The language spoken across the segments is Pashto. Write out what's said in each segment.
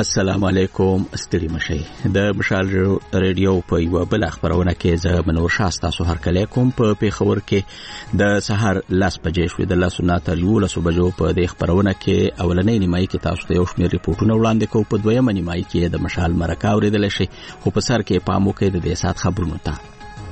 السلام علیکم. ستړي مشئ. د مشال ریډیو په یو بل خبرونه کې زه منور شاه تاسو هر کله کوم په پیښور کې د سحر لاس بجې شوې د لاسونه تر 11 بجو په د خبرونه کې اولنۍ نیمایي کې تاسو ته یو شمېر ریپورتونه وړاندې کوو. په دویمه نیمایي کې د مشال مرکه اوریدل شي خو په سر کې پام وکړئ د دې سات خبرونو ته.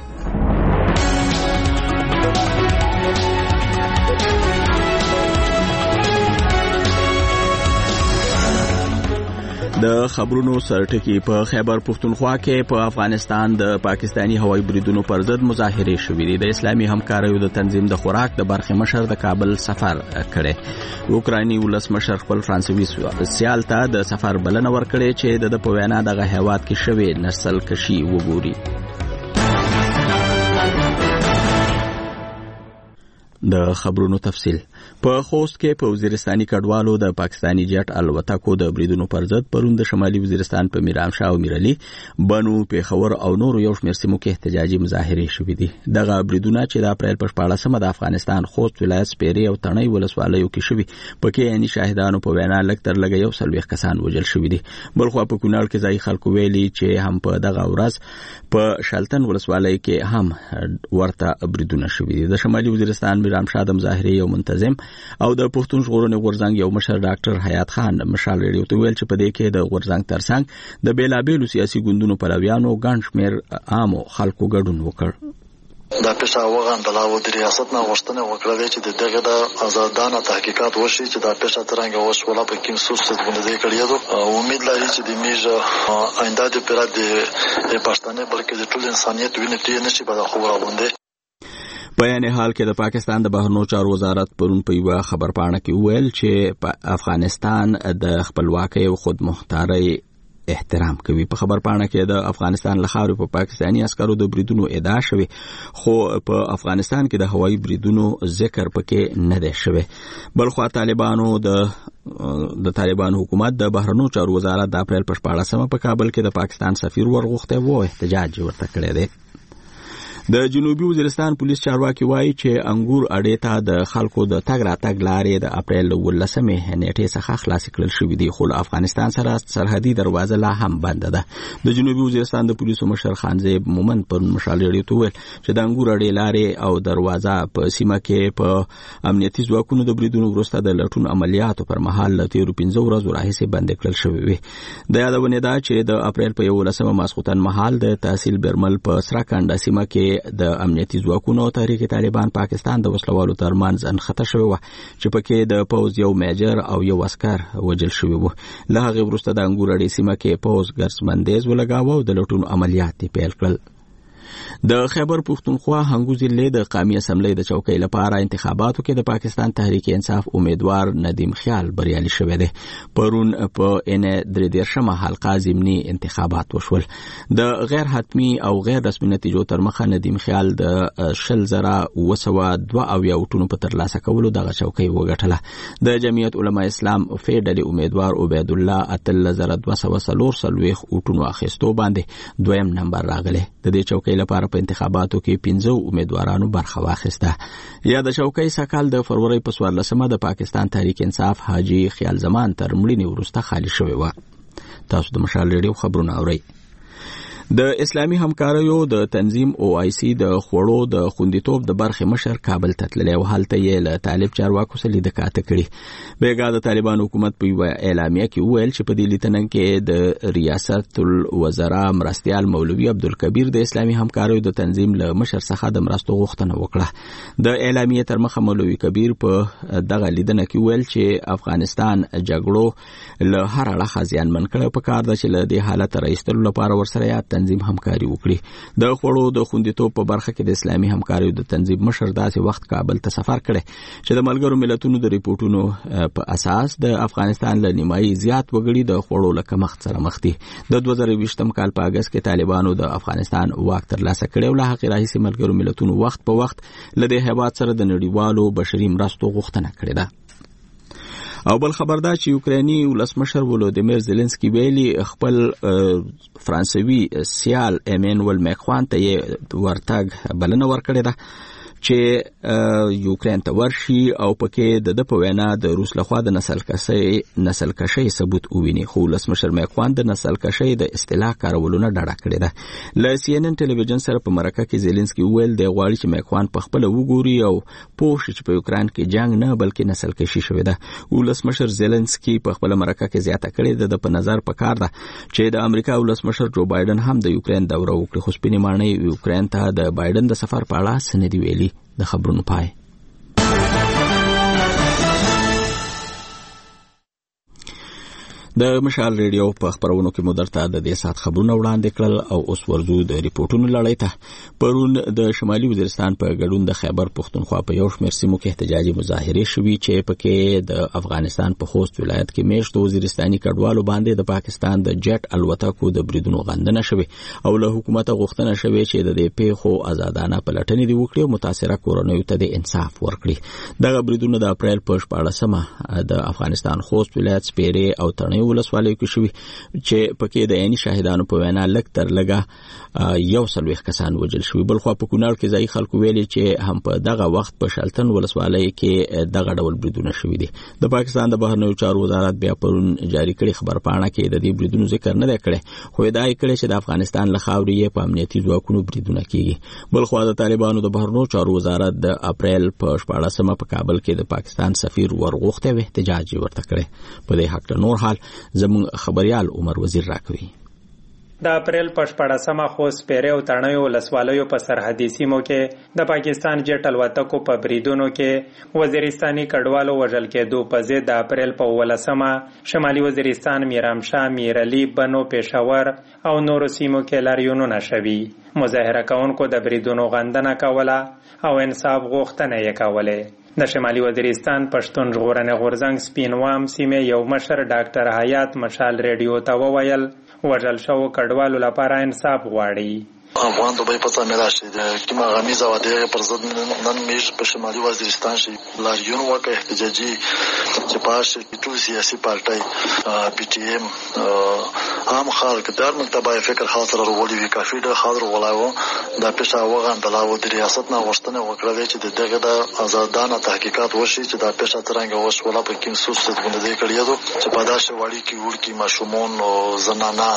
د خبرونو سرټکی په خیبر پختونخوا کې په افغانستان د پاکستانی هوایي بریدونو پر ضد مظاهره شوې دي. د اسلامي همکاریو د تنظیم د خوراک د برخې مشر د کابل سفر کړي. اوکراني ولس مشر خپل فرانسوي سیال ته د سفر بلنه ورکړي چې د په وینا دغه هیواد کې شوی نسل کشي وګوري. د خبرونو تفصیل. په خوست کې په وزیرستاني کډوالو د پاکستانی جټ الوتکو د بریدونو پر ضد پرون د شمالي وزیرستان په میرامشاه او میرعلي بنو پیښور او نور یو شمېر سیمو کې احتجاجي مظاهرې شوې دي. دغه بریدونه چې د اپریل په 14مه د افغانستان خوست ولایت سپیري او تڼۍ ولسوالیو کې شوي پکې یعنی شاهدانو په وینا لږ تر لږه یو سلويخ کسان وژل شوي دي. بلخو په کونړ کې ځای خلکو ویلي چې هم په دغه ورځ په شلتن ولسوالۍ کې هم ورته بریدونه شوي دي. د شمالي وزیرستان میرامشاه د مظاهرې یو منتظم او د پښتون ژغورنې غورځنګ یو مشر ډاکټر حیات خان مشال ریډیو ته ویل چې په دې کې د غورځنګ ترڅنګ د بیلابېلو سیاسي ګوندونو پلویانو ګڼ شمېر عامو خلکو ګډون وکړ. دا پیښه وغندله د ریاست نه غوښتنه وکړه چې دغه د آزادانه تحقیقات وشي چې دا پیښه څنګه وشوله په کوم سوس باندې کړی دی. امید لري چې د میژ آینده د پیرا د پښتنې بلکې د ټول انسانیت وینې ته نشي په خبره باندې. په یعنی حال کې د پاکستان د بهرنیو چارو وزارت پرون په یو خبرپاڼه کې ویل چې په افغانستان د خپلواکۍ او خودمختارۍ احترام کوي. په خبرپاڼه کې د افغانستان لخوا په پاکستانی عسکرو د بریدونو ادعا شوی خو په افغانستان کې د هوایي بریدونو ذکر پکې نه دی شوی. بلخو طالبانو حکومت د بهرنیو چارو وزارت د اپریل په 14مه په کابل کې د پاکستان سفیر ورغوښته وو احتجاج ورته کړی دی. د جنوبي وزیرستان پولیس چارواکي وایي چې انګور اډې ته د خلکو د تګ راتګ لارې د اپریل 18مې نیټې څخه خلاص کړل شوې دي خو افغانستان سره سرحدي دروازه لا هم بند ده. د جنوبي وزیرستان د پولیسو مشر خانزیب مومن پر مشال ریډیو ته ویل چې د انګور اډې لارې او دروازه په سیمه کې په امنیتي ځواکونو د بریدونو وروسته د لټون عملیاتو پر مهال له تیرو 15 ورځو راهیسې بند کړل شوې وي. د یادونه ده چې د اپریل په 11مه ماسخوتن مهال د تحصیل برمل په سراکنده سیمه کې د امنیتي ځواکونو تحریک طالبان پاکستان د وسلوالو ترمنځ انخته شوی و چې پکې د پوز یو میجر او یو عسكر وژل شوی و. له هغه وروسته د انګور اډې سیمه کې پوز ګرځمندیز ولګاوه او د لټون عملیات پیل کړل. د خیبر پختونخوا هنګو ضلع د قومي اسمبلی د چوکۍ لپاره انتخاباتو کې د پاکستان تحریک انصاف امیدوار ندیم خیال بریالي شوی دی. پرون په درېدېرشمه حلقه ضمني انتخابات وشول. د غیر حتمی او غیر رسمي نتیجو تر مخه ندیم خیال د 10202 ووټونو په ترلاسه کولو دغه چوکۍ وګټله. د جمعیت علما اسلام فیډرالي امیدوار عبید الله 3240 وټونو اخیستو باندې دویم نمبر راغلی. د دې چوکۍ لپاره په انتخاباتو کې 15 امیدوارانو برخه واخیسته. یا د چوکۍ سکل د فروری په 14مه د پاکستان تحریک انصاف حاجی خیال زمان تر مړینې وروسته خالی شوی و. تاسو د مشال ریډیو خبرونه اورئ. د اسلامي همکاریو د تنظیم OIC د خوړو د خوندیتوب د برخې مشر کابل ته تللی او هلته یې له طالب چارواکو سره لیدکاته کړي. بیګا د طالبان حکومت په یو اعلامیه کې ویل چې په دې لیدنه کې د ریاست الوزرا مرستیال مولوي عبدالکبیر د اسلامي همکاریو د تنظیم له مشر څخه د مرستو غوښتنه وکړه. د اعلامیه تر مخه مولوي کبیر په دغه لیدنه کې ویل چې افغانستان جګړو له هر اړخه زیانمن کړی په کار ده چې له دې حالت راایستلو لپاره ورسره یا تنظیم همکاري وکړي. د خوړو د خوندیتوب په برخه کې د اسلامي همکاریو د تنظیم مشر داسې وخت کابل ته سفر کړي چې د ملګرو ملتونو د ریپورتونو په اساس د افغانستان له نیمایي زیات وګړي د خوړو له کمښت سره مخ دي. د 2020م کال په اگست کې طالبانو د افغانستان واک ترلاسه کړی او له هغې راهیسې ملګرو ملتونو وخت په وخت له دې هیواد سره د نړیوالو بشري مرستو غوښتنه کړې ده. او بل خبر دا چې یوکرینی ولسمشر ولودیمیر زيلنسکي ویلي خپل فرانسوي سیال ایمانوئل ماکرون ته ورتګ بلنه ورکړې ده چې یوکرين ته ورشي او پکې د په وینا د روس لخوا د نسل کشي ثبوت وویني. خو ولسمشر ماکرون د نسل کشي د اصطلاح کارولونه ډډه کړې ده. ل CNN ټلویزیون سره په مرکه کې زيلنسکي وویل د غواړي چې ماکرون په خپل وګوري او پوه شي چې په یوکرين کې جنگ نه بلکې نسل کشي شوې ده. ولسمشر زيلنسکي په خپل مرکه کې زیاته کړې ده په نظر پکار ده چې د امریکا ولسمشر جو بایدن هم د یوکرين دوره وکړي. خو سپینې ماڼۍ یوکرين ته د بایدن د سفر په اړه سندې ویلي. د خبرونو پای. د مشال ریډیو په خبرونو کې مدرته د دې سات خبرونه وړاندې کړل او اوس ورزو د ریپورتونو لړۍ ته. پرون د شمالي وزیرستان په ګډون د خیبر پښتونخوا په یو شمېر سیمو کې احتجاجي مظاهرې شوې چې پکې د افغانستان په خوست ولایت کې میشتو وزیرستاني کډوالو باندې د پاکستان د جټ الوتکو د بریدونو غندنه شوې او له حکومت غوښتنه شوې چې د دې پیښو آزادانه پلټنې دی وکړي او متاثره کورنیو ته د انصاف ورکړي. دغه بریدونه د اپریل په 14مه د افغانستان خوست ولایت سپیرې او تڼیو ولسوالیو کې شوې چې پکې د عیني شاهدانو په وینا لږ تر لږه 140 کسان وژل شوي. بل خو په کونړ کې ځای خلکو ویلي چې هم په دغه وخت په شلتن ولسوالۍ کې دغه ډول بریدونه شوي دي. د پاکستان د بهرنیو چارو وزارت بیا پرون جاری کړي خبرپاڼه کې د دې بریدونو ذکر نه کړي خو ادعا کړې چې د افغانستان له خاورې یې په امنیتي ځواکونو بریدونه کیږي. بل خو د طالبانو د بهرنیو چارو وزارت د اپریل په 14مه په کابل کې د پاکستان سفیر ورغوښته و احتجاج ورته کړي. په دې حق نور حال زمون خبريال عمر وزیر راکوي. د اپریل په 14مه خوست پیره او تڼیو ولسوالیو په سرحدي سیمو کې د پاکستان جټ الوتکو په بریدونو کې وزیرستاني کډوالو وژل کېدو په ضد د اپریل په 18مه شمالي وزیرستان میرامشاه، میرعلي، بنو، پېښور او نورو سیمو کې لاریونونه شوي. مظاهره کوونکو د بریدونو غندنه کوله او انصاف غوښتنه یې کوله. د شمالي وزیرستان پښتون ژغورنې غورځنګ سپینوام سیمې یو مشر ډاکټر حیات مشال ریډیو ته وویل وژل شوو کډوالو لپاره انصاف غواړي. افغان دوبای پتا مې راشي د کیما غمیزه و د پر ضد نن میش په شمالي وزیرستان شي لاریون وکړ احتجاجي چې پاش ټول سیاسي پارټي پی ټی ایم عام خلک د مکتبه فکر خاطر ورولي وی کافي د خاطر ولاو د پېښه وغان دلاو د ریاست نه غوښتنه وکړه چې دغه د آزادانه تحقیقات وشي چې د پېښه ترنګ وسوله په کوم سوس څه باندې کړیدو چې په داسې وړي کې ورکی ماشومون او زنانه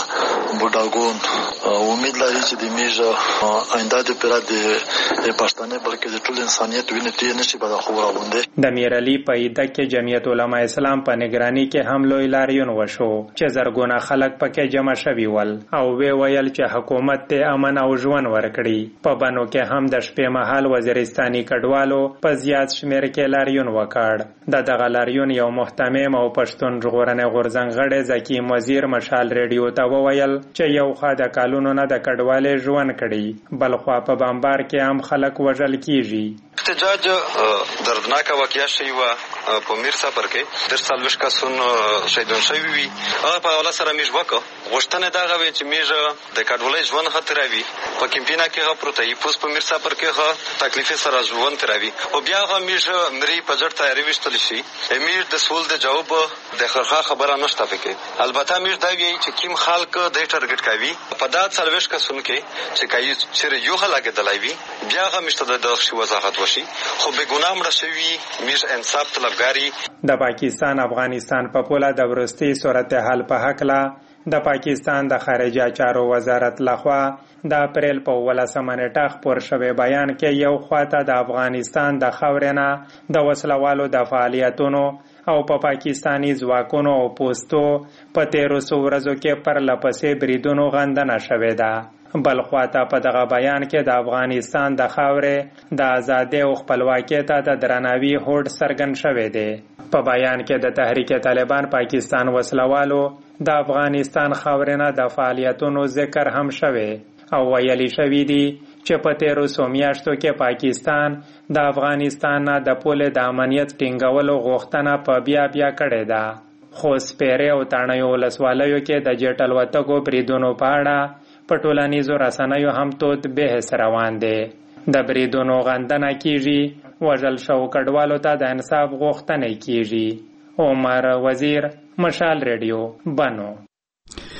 بوډاګون امید لري چې د آینده د پیراد د پښتنې بلکې د ټول انسانیت وینې ته نشي په خبره باندې. د میرعلي په ایده کې جمعیت علما اسلام په نگراني کې هم لوی لاریون وشو چې زرګونه خلک پکې جمع شوي ول او ویل چې حکومت ته امن او ژوند ورکړي. په بنو کې هم د شپې مهال وزیرستاني کډوالو په زیات شمیر کې لاریون وکړ. دغه لاریون یو محتمم او پښتون ژغورنې غورځنګ غړی زکیم وزیر مشال ریډیو ته وویل چې یو خاده کالونو نه د کډوالې ژوند کړي بل خو په بمبار کې هم خلک وژل کیږي. احتجاج دردناک واقعیا شوی و په میرصبر کې در سالوش کسون شهیدون شوی وي. هغه په اوله سره میژ وکړه غوښتنه دغه وی چې میژ د کډوالۍ ژوند خطر وي په کمپینا کې هغه پروتای پوس په میرصبر کې هغه تکلیف سره ژوند تراوي او بیا هغه میژ مری په ځړ تیاری وشتل شي. میژ د سول د جواب د خرخه خبره نشته پکې. البته میژ دا وی چې کیم خلک د ټارګټ کوي په دات سالوش کسون کې چې کای چې یو خلک دلایوي بیا هغه مشته د شی وضاحت وشي خو به ګناه مړ شوی میژ انصاف طلبګاری. د پاکستان افغانستان په پوله د ورستي صورتحال په حق لا د پاکستان د خارجه چارو وزارت لخوا د اپریل په 18مه نیټه خپور شوی بیان کې یو خواته د افغانستان د خاورینه د وسلوالو د فعالیتونو او په پاکستانی ځواکونو او پوستو په 1300 ورځو کې پر لپسې بریدونو غندنه شوې ده. بل خواته په دغه بیان کې د افغانستان د خاورې د ازادۍ او خپلواکۍ ته د درناوي هوډ څرګند شوی دی. په بیان کې د تحریک طالبان پاکستان وسلوالو د افغانستان خاورینه د فعالیتونو ذکر هم شوی او ویلي شوی دی چې په 1300 میاشتو کې پاکستان د افغانستان نه د پولې د امنیت ټینګولو غوښتنه په بیا کړې ده. خو سپیرې او تڼیو ولسوالیو کې د جټ الوتکو بریدونو په اړه په ټولنیزو رسنیو هم تود بحث روان دی. د بریدونو غندنه کیږي وژل شوو کډوالو ته د انصاف غوښتنه کیږي. عمر وزیر مشال ریډیو بنو.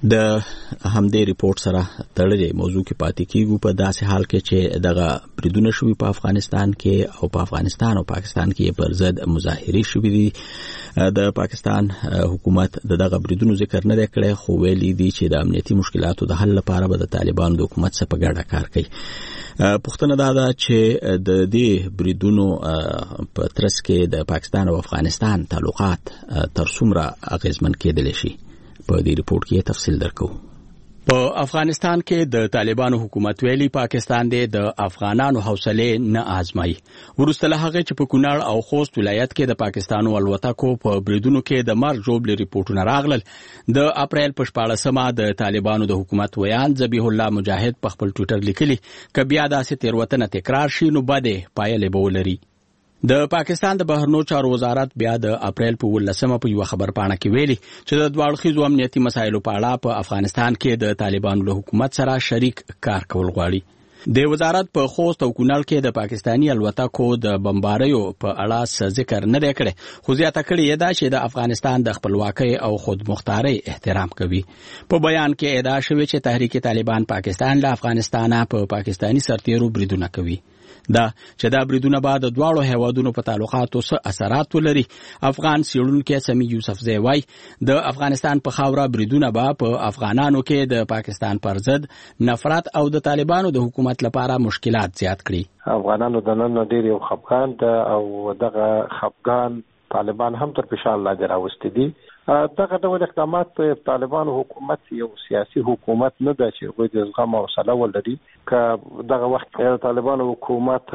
د همدې ریپورت سره تړلې موضوع کې پاتې کیږو په داسې حال کې چې دغه بریدونه شوي په افغانستان کې او په افغانستان او پاکستان کې پر ضد مظاهرې شوي دي. د پاکستان حکومت دغه بریدونو ذکر نه کړی خو ویلي دي چې د امنیتي مشکلاتو د حل لپاره به د طالبانو د حکومت سره په ګډه کار کوي. پوښتنه دا ده چې د دې بریدونو په ترڅ کې د پاکستان او افغانستان تعلقات تر څومره اغیزمن کېدلی شي. په دې ریپورت کې تفصیل درکو. په افغانستان کې د طالبانو حکومت ویلي پاکستان د افغانانو حوصله نه آزمایي. ورسته له هغه چې په کونړ او خوست ولایت کې د پاکستانو الوتکو په بریدونو کې د مرګ جوړ ریپورتونه راغلل. د اپریل په 14مه د طالبانو د حکومت ویان ذبیح الله مجاهد په خپل ټوئیټر لیکلي ک بیا داسې تیروتنه تکرار شي نو بده پایلې به ولري. د پاکستان د بهرنیو چارو وزارت بیا د اپریل په 18مه په یو خبر پاڼه کې ویلي چې د دوه اړخیزو امنیتي مسایلو په اړه په افغانستان کې د طالبانو له حکومت سره شریک کار کول غواړي. د وزارت په خوست او کونړ کې د پاکستانی الوتکو د بمباریو په اړه ذکر نه کړي خو زیاته کړي دا چې د افغانستان د خپلواکۍ او خودمختارۍ احترام کوي. په بیان کې ادعا شوې چې تحریک طالبان پاکستان له افغانستان په پاکستانی سرتیرو بریدونه کوي. دا چې دا بریدونه بعد د دواړو هیوادونو په تعلقاتو سره اثرات ولري. افغان سیړونکو سمی یوسفزی وای د افغانستان په خاوره بریدونه په افغانانو کې د پاکستان پر ضد نفرت او د طالبانو د حکومت لپاره مشکلات زیات کړي. افغانانو د نن ډیر یو خفقان او دغه خفقان طالبان هم تر فشار لاندې راوستي دي. دغه ډول اقدامات په طالبانو حکومت یو سیاسي حکومت نه ده چې غوړي د زغم او حوصله ولري. که دغه وخت طالبانو حکومت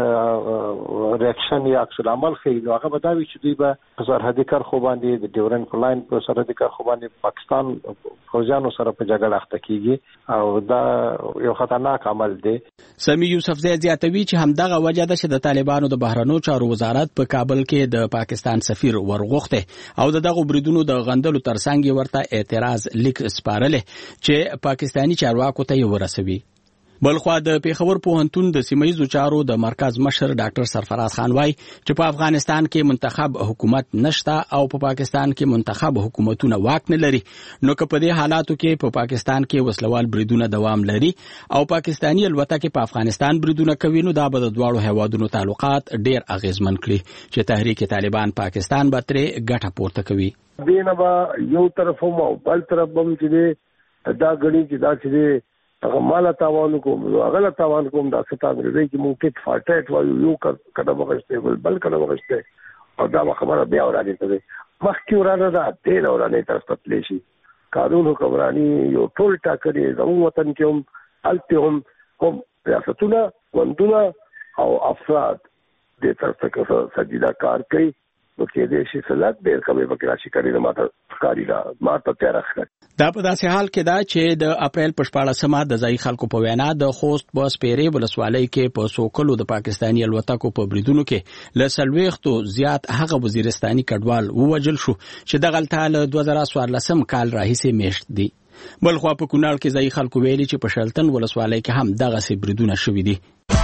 ریاکشن یا عکس العمل خي نو هغه به دا وي چې دوی به په سرحدي کرښو باندې د ډیورنډ لاین په سرحدي کرښو باندې پاکستان فوجانو سره په جګړه اخته کیږي او دا یو خطرناک عمل دی. سمی یوسفزی زیاتوي چې همدغه وجه ده چې د طالبانو د بهرنیو چارو وزارت په کابل کې د پاکستان سفیر ورغوخته او دغه بریدونو د غندلو ترڅنګ ورته اعتراض لیک سپارل چې پاکستانی چارواکو ته ورسوي. بلخوا د پیښور پوهنتون د سیمایي چارو د مرکز مشر ډاکټر سرفراز خان وای چې په افغانستان کې منتخب حکومت نشته او په پاکستان کې منتخب حکومتونه واک نه لري نو که په دې حالاتو کې په پاکستان کې وسلوال بریدونه دوام لري او پاکستانی الوتکې په افغانستان بریدونه کوي نو دا به د دواړو هیوادونو تعلقات ډیر اغیزمن کړي چې تحریک طالبان پاکستان به ترې ګټه پورته کوي. دینه با یو طرف هم او بل طرف هم چې دا غړي چې دا چې هغه مال تاوان کوم هغه تاوان کوم دا څه تاګرې چې مونږ کې فاټټ وایو یو کډه وغشته بل کډه وغشته او دا خبره بیا ورانه ته مخکې ورانه ده تیر ورانه طرف ته پلی شي. قانون حکمرانی یو ټول ټاکري زموږ وطن کې هم الته هم ریاستونه وندونه او افراد د طرف ته سجدا کار کوي نو کې دې شي سلات ډېر کمې وکړي راشي کړي نه ماته کاری دا ماته تیار راخړي. دا په داسې حال کې دا چې د اپریل په 14مه د ځای خلکو په وینا د خوست بس پیری ولسوالۍ کې په سوکلو د پاکستانی الوتکو په بریدونو کې ل سلويختو زیات هغه وزیرستاني کډوال ووجل شو چې د غلطه له 2014 کال راهیسې میشت دي. بلخوا په کونړ کې ځای خلکو ویلي چې په شلتن ولسوالۍ کې هم دغه سي بریدونه شوي دي.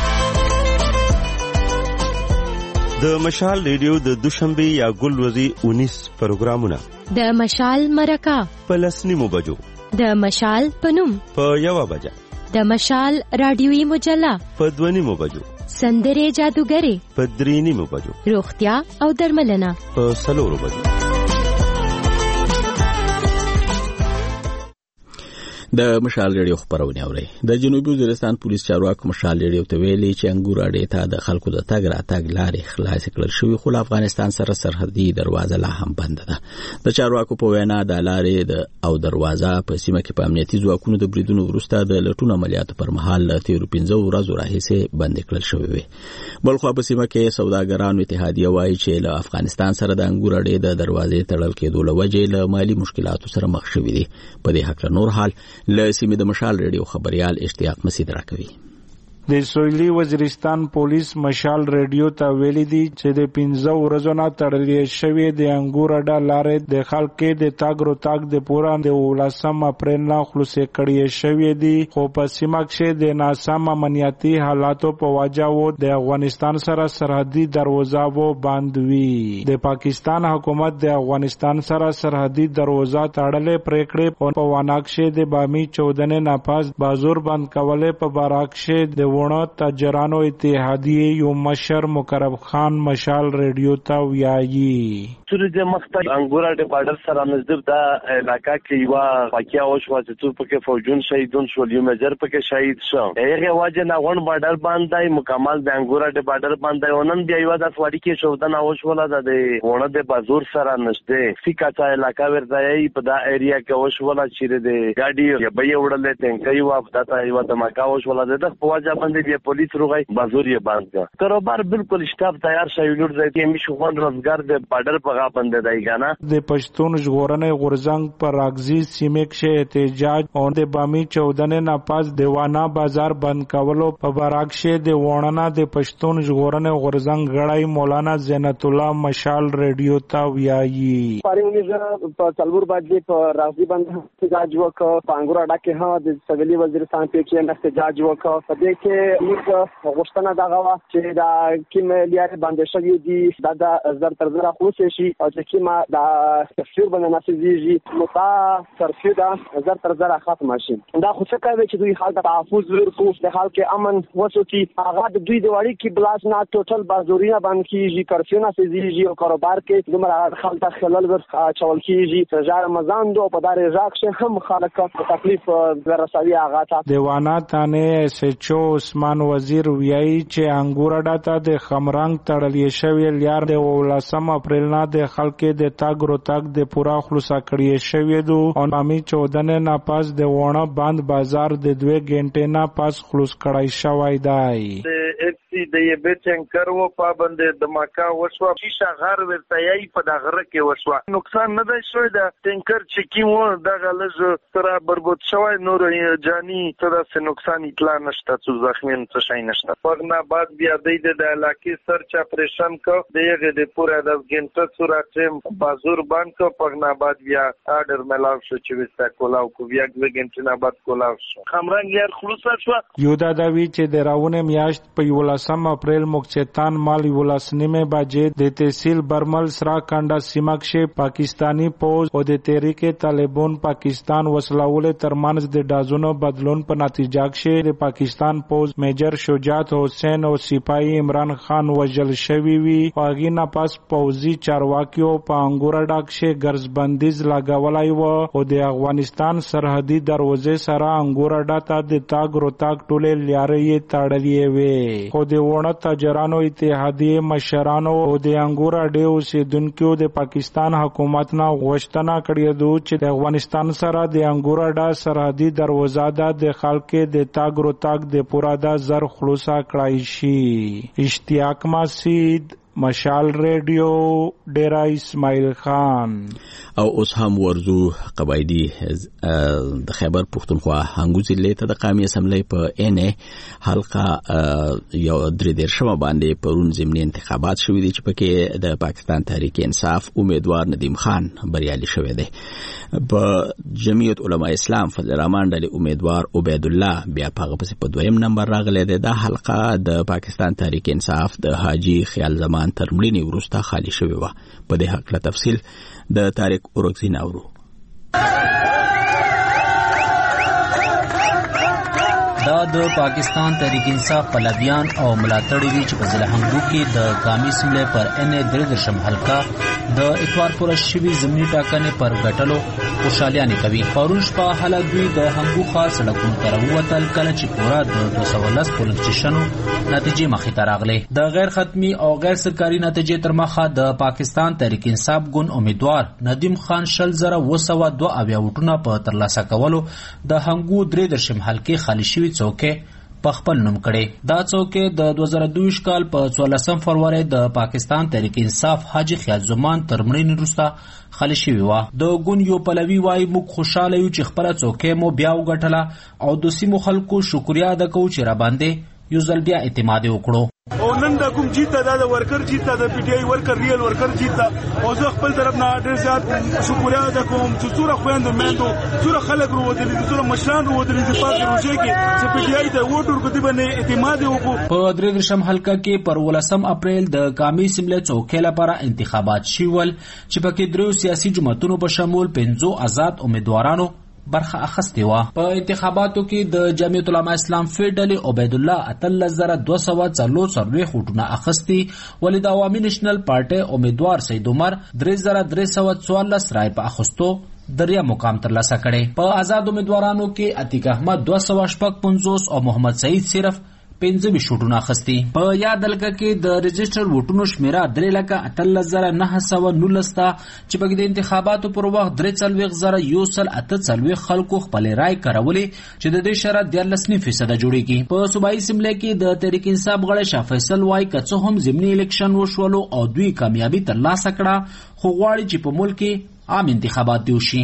د مشال ریډیو د دوشنبه یا ګلوزي 19 پروګرامونه د مشال مرکه په لسنیمو بجو د مشال پنوم په 1 بجه د مشال رادیوي مجله په 2 بجو سندره جادوګری په 3 بجو روغتیا او درملنه په 4 بجو. د مشال ریډیو خبرونه اوري. د جنوبي وزیرستان پولیس چارواکو مشال ریډیو ته ویلي چې انګور اډې ته د خلکو د تګ راتګ لارې خلاص کړل شوې خو افغانستان سره سرحدي دروازه لا هم بند ده. د چارواکو په وینا د لارې او دروازه په سیمه کې په امنیتي ځواکونو د بریدونو وروسته د لټون عملیاتو پر مهال له 15 ورځې راهیسې بند کړل شوې وي. بلخو په سیمه کې سوداګرانو اتحادیه وایي چې له افغانستان سره د انګور اډې د دروازې تړل کېدو له وجې له مالی مشکلاتو سره مخ شوي دي. په دې حق نور حال له سیمې د مشال ریډیو خبريال اشتیاق مسعود راکوي. د سویلي وزیرستان پولیس مشال ریډیو ته ویلي دي چې د 15 ورځو نه تړلې شوې د انګور اډه لارې د خلکو د تاګ راتګ د پورا د 19 اپریل نه خلاصې کړې شوې دي، خو په سیمه کې د ناسم امنیتي حالاتو په وجه و د افغانستان سره سرحدي دروازه و بند وي. د پاکستان حکومت د افغانستان سره سرحدي دروازه تړلې پریکړې په واناکشه د بامي 14 نه پاس بازور بند کولې په باراکشه د ونه تاجرانو اتحادیه یو مشر مقرب خان مشال ریډیو ته ویایي چې د مختلف انګور د بارډر سره نږدې د علاقې کې یو واقعیا وشو چې څو پکې فوجون شهیدون شول، یو مجر پکې شهید شو. هغه واجه نه غون بارډر باندې مکمل د انګور د بارډر باندې ونن بیا یو د سوادي کې شودنه وشوله د ونه د بازور سره نږدې فیکاچا علاقې ورځي په دا ایریا کې وشوله چې د ګاډي به وړلې ټینګي و افداته یو د مکا وشوله د پواجا باندې بیا پولیس روغی بازور یې باندې کا کاروبار بالکل شتاب تیار شوی لور ځای کې مشو غون روزګار د بارډر په غا باندې دی غانا د پښتون ژغورنې غورزنګ پر راغزي سیمه کې احتجاج او د بامي 14 نه پاس دیوانا بازار بند کولو په براکشه د ووننا د پښتون ژغورنې غورزنګ غړای مولانا زینت الله مشال ریډیو ته ویایي پاره په څلور باندې په راغزي باندې احتجاج وکړ، په انګور اډه کې ها د سویلي وزیرستان کې احتجاج وکړ. په دې کې موږ غوښتنه دغه وا چې دا کوم لیارې باندې شوی دي دا زر تر زر خلاص شي او چې کوم دا تفسیر باندې ناسيږي نو تا ترفیع دا زر تر زر ختم شي. دا خو څه کوي چې دوی حالت تحفظ ورکو د حال کې امن وسو چې هغه د دوی د وړي کې بلاس نه ټوټل بازورینه باندې کیږي، کرفیو ناسيږي او کاروبار کې دومره خلک خلل ور چول کیږي. رجا رمضان دو په دار راکشه هم خلک په تکلیف ورسوي. هغه ته دیوانه تانه سچو عثمان وزیر ویایي چې انګور اډه ته د خمرنګ تړلې شوی لیار د 19 اپریل نه د خلکو د تاګ راتګ د پورا خلاصه کړې شوی دو او مامي 14 نه پاس د ونه بند بازار د 2 غنټې نه پاس خلاص کړای شوی دی. د یې بیٹنکر و پابند د ماکا وشو شیشه غر ورتای په دغه کې وشو. نقصان نه دی شوی د ټینکر چې کیمو دغه لږ تر بربود شوی، نور جانی تر څه نقصان اطلاع نشته، څه زخمین څه شي نشته. پغنا بعد بیا د علاقې سرچ اپریشن کو دغه د پورا د ګنټه صورت بازور باندې کو. پغنا بعد بیا آرډر ملاو شو چې وستا کولاو کو بیا د ګنټه نه بعد کولاو شو. خمرنګ یار خلاص شو. یو دا دوی چې د راونه میاشت په 19 اپریل مکچتان مال 19 بجې د تحصیل برمل سرا کانډا سیمکشه پاکستانی پوز او د تحریک طالبان پاکستان وسلاول ترمنځ د دازونو بدلون په نتیجه کې د پاکستان پوز میجر شجاعت حسین او سپاهی عمران خان وژل شوی وی. واغی نه پاس پوزي چارواکیو په انګور ډاکشه ګرځبندیز لګولای و او د افغانستان سرحدي دروازې سره انګور ډاته د تاګ راتګ ټوله لیارې تړلې وي. خو د ونه تاجرانو اتحادیه مشرانو او د انګور اډې اوسیدونکو د پاکستان حکومت نه غوښتنه کړې ده چې د افغانستان سره د انګور اډه سرحدي دروازه د خلکو د تاګ راتګ د پورا د زر خلاصه کړای شي. اشتیاق مسعود مشال ریډیو ډیرا اسماعیل خان. او اوس هم ورزو قبایلی د خیبر پختونخوا هنګو ضلع ته د قومي اسمبلی په حلقه یو درې شمه باندې پرون ضمني انتخابات شوې دي چې پکې د پاکستان تحریک انصاف امیدوار ندیم خان بریالي شوی دی. په جمعیت علماء اسلام فضل الرحمن ډلې امیدوار عبید الله بیا په غوښه په 2م نمبر راغلی دی. دا حلقه د پاکستان تحریک انصاف د حاجی خیال زمان ترمړینی ورسته خالی شوی و. په دې حق له تفصیل د تاریخ اورکزی ناورو. دا د پاکستان تحریک انصاف پلویان او ملاتړي دي چې په ضلع هنګو کې د قومي اسمبلی پر درېدرشم حلقه د اتوار پر شوي ضمني ټاکنې پر ګټلو خوشالیانې کوي. پرون شپه هله دوی د هنګو خاص سړکونو ته راووتل کله چې پوره د 210 پولنګ سټیشنو نتیجې مخې ته راغلې. د غیر ختمي او غیر سرکاري نتیجې تر مخه د پاکستان تحریک انصاف ګوند امیدوار ندیم خان 2,202 ووټونه په ترلاسه کولو د هنګو درېدرشم حلقې خالي شوي څوکۍ په خپل نوم کړي. دا څوکۍ د 2022 کال په 14 فروری د پاکستان تحریک انصاف حاجی خیال زمان ترمړینې وروسته خالي شوې وه. د ګوند یو پلوي وایي موږ خوشحاله یو چې خپله څوکۍ مو بیا وګټله او د سیمو خلکو شکریا ادا کوو چې راباندې یو ځل بیا اعتماد وکړو. او نن د کوم جیت د ورکر جیت د پی ټی آی ورکر ریل ورکر جیت او زه خپل طرف نه ډېر زیات شکریا ادا کوم چې څوره خويندو مېندو څوره خلک وروتلي دي څوره مشران وروتلي دي په پروژه کې چې پی ټی آی د ووټ ورکړي باندې اعتماد وکړو. په 3 حلقه کې پر 18 اپریل د قومي اسمبلی څوکۍ لپاره انتخابات شول چې پکې درو سیاسي جماعتونو په شمول 15 آزاد امیدوارانو برخه اخستې وه. په انتخاباتو کې د جمعیت العلماء اسلام فیډل عبید الله 13244 ووټونه اخستي، ولې د عوامي نېشنل پارټي امیدوار سید عمر 3314 رای په اخستو دریا مقام ترلاسه کړي. په آزاد امیدوارانو کې عتیق احمد 255 او محمد سعید صرف 15 ووټونه اخستي. په یاد حلقه کې د رجسټر ووټونو شمیره 3,18,919 تا چې په د انتخاباتو پر وخت 43,148 خلکو خپل رائے کارولې چې د دې شرط 14% جوړیږي. په صوبایي اسمبلی کې د تحریک انصاف غړي شاه فیصل وای کڅو هم ضمني الیکشن وشولو او دوی کامیابی ترلاسه کړه، خو غواړي چې په ملک کې عام انتخابات دی وشي.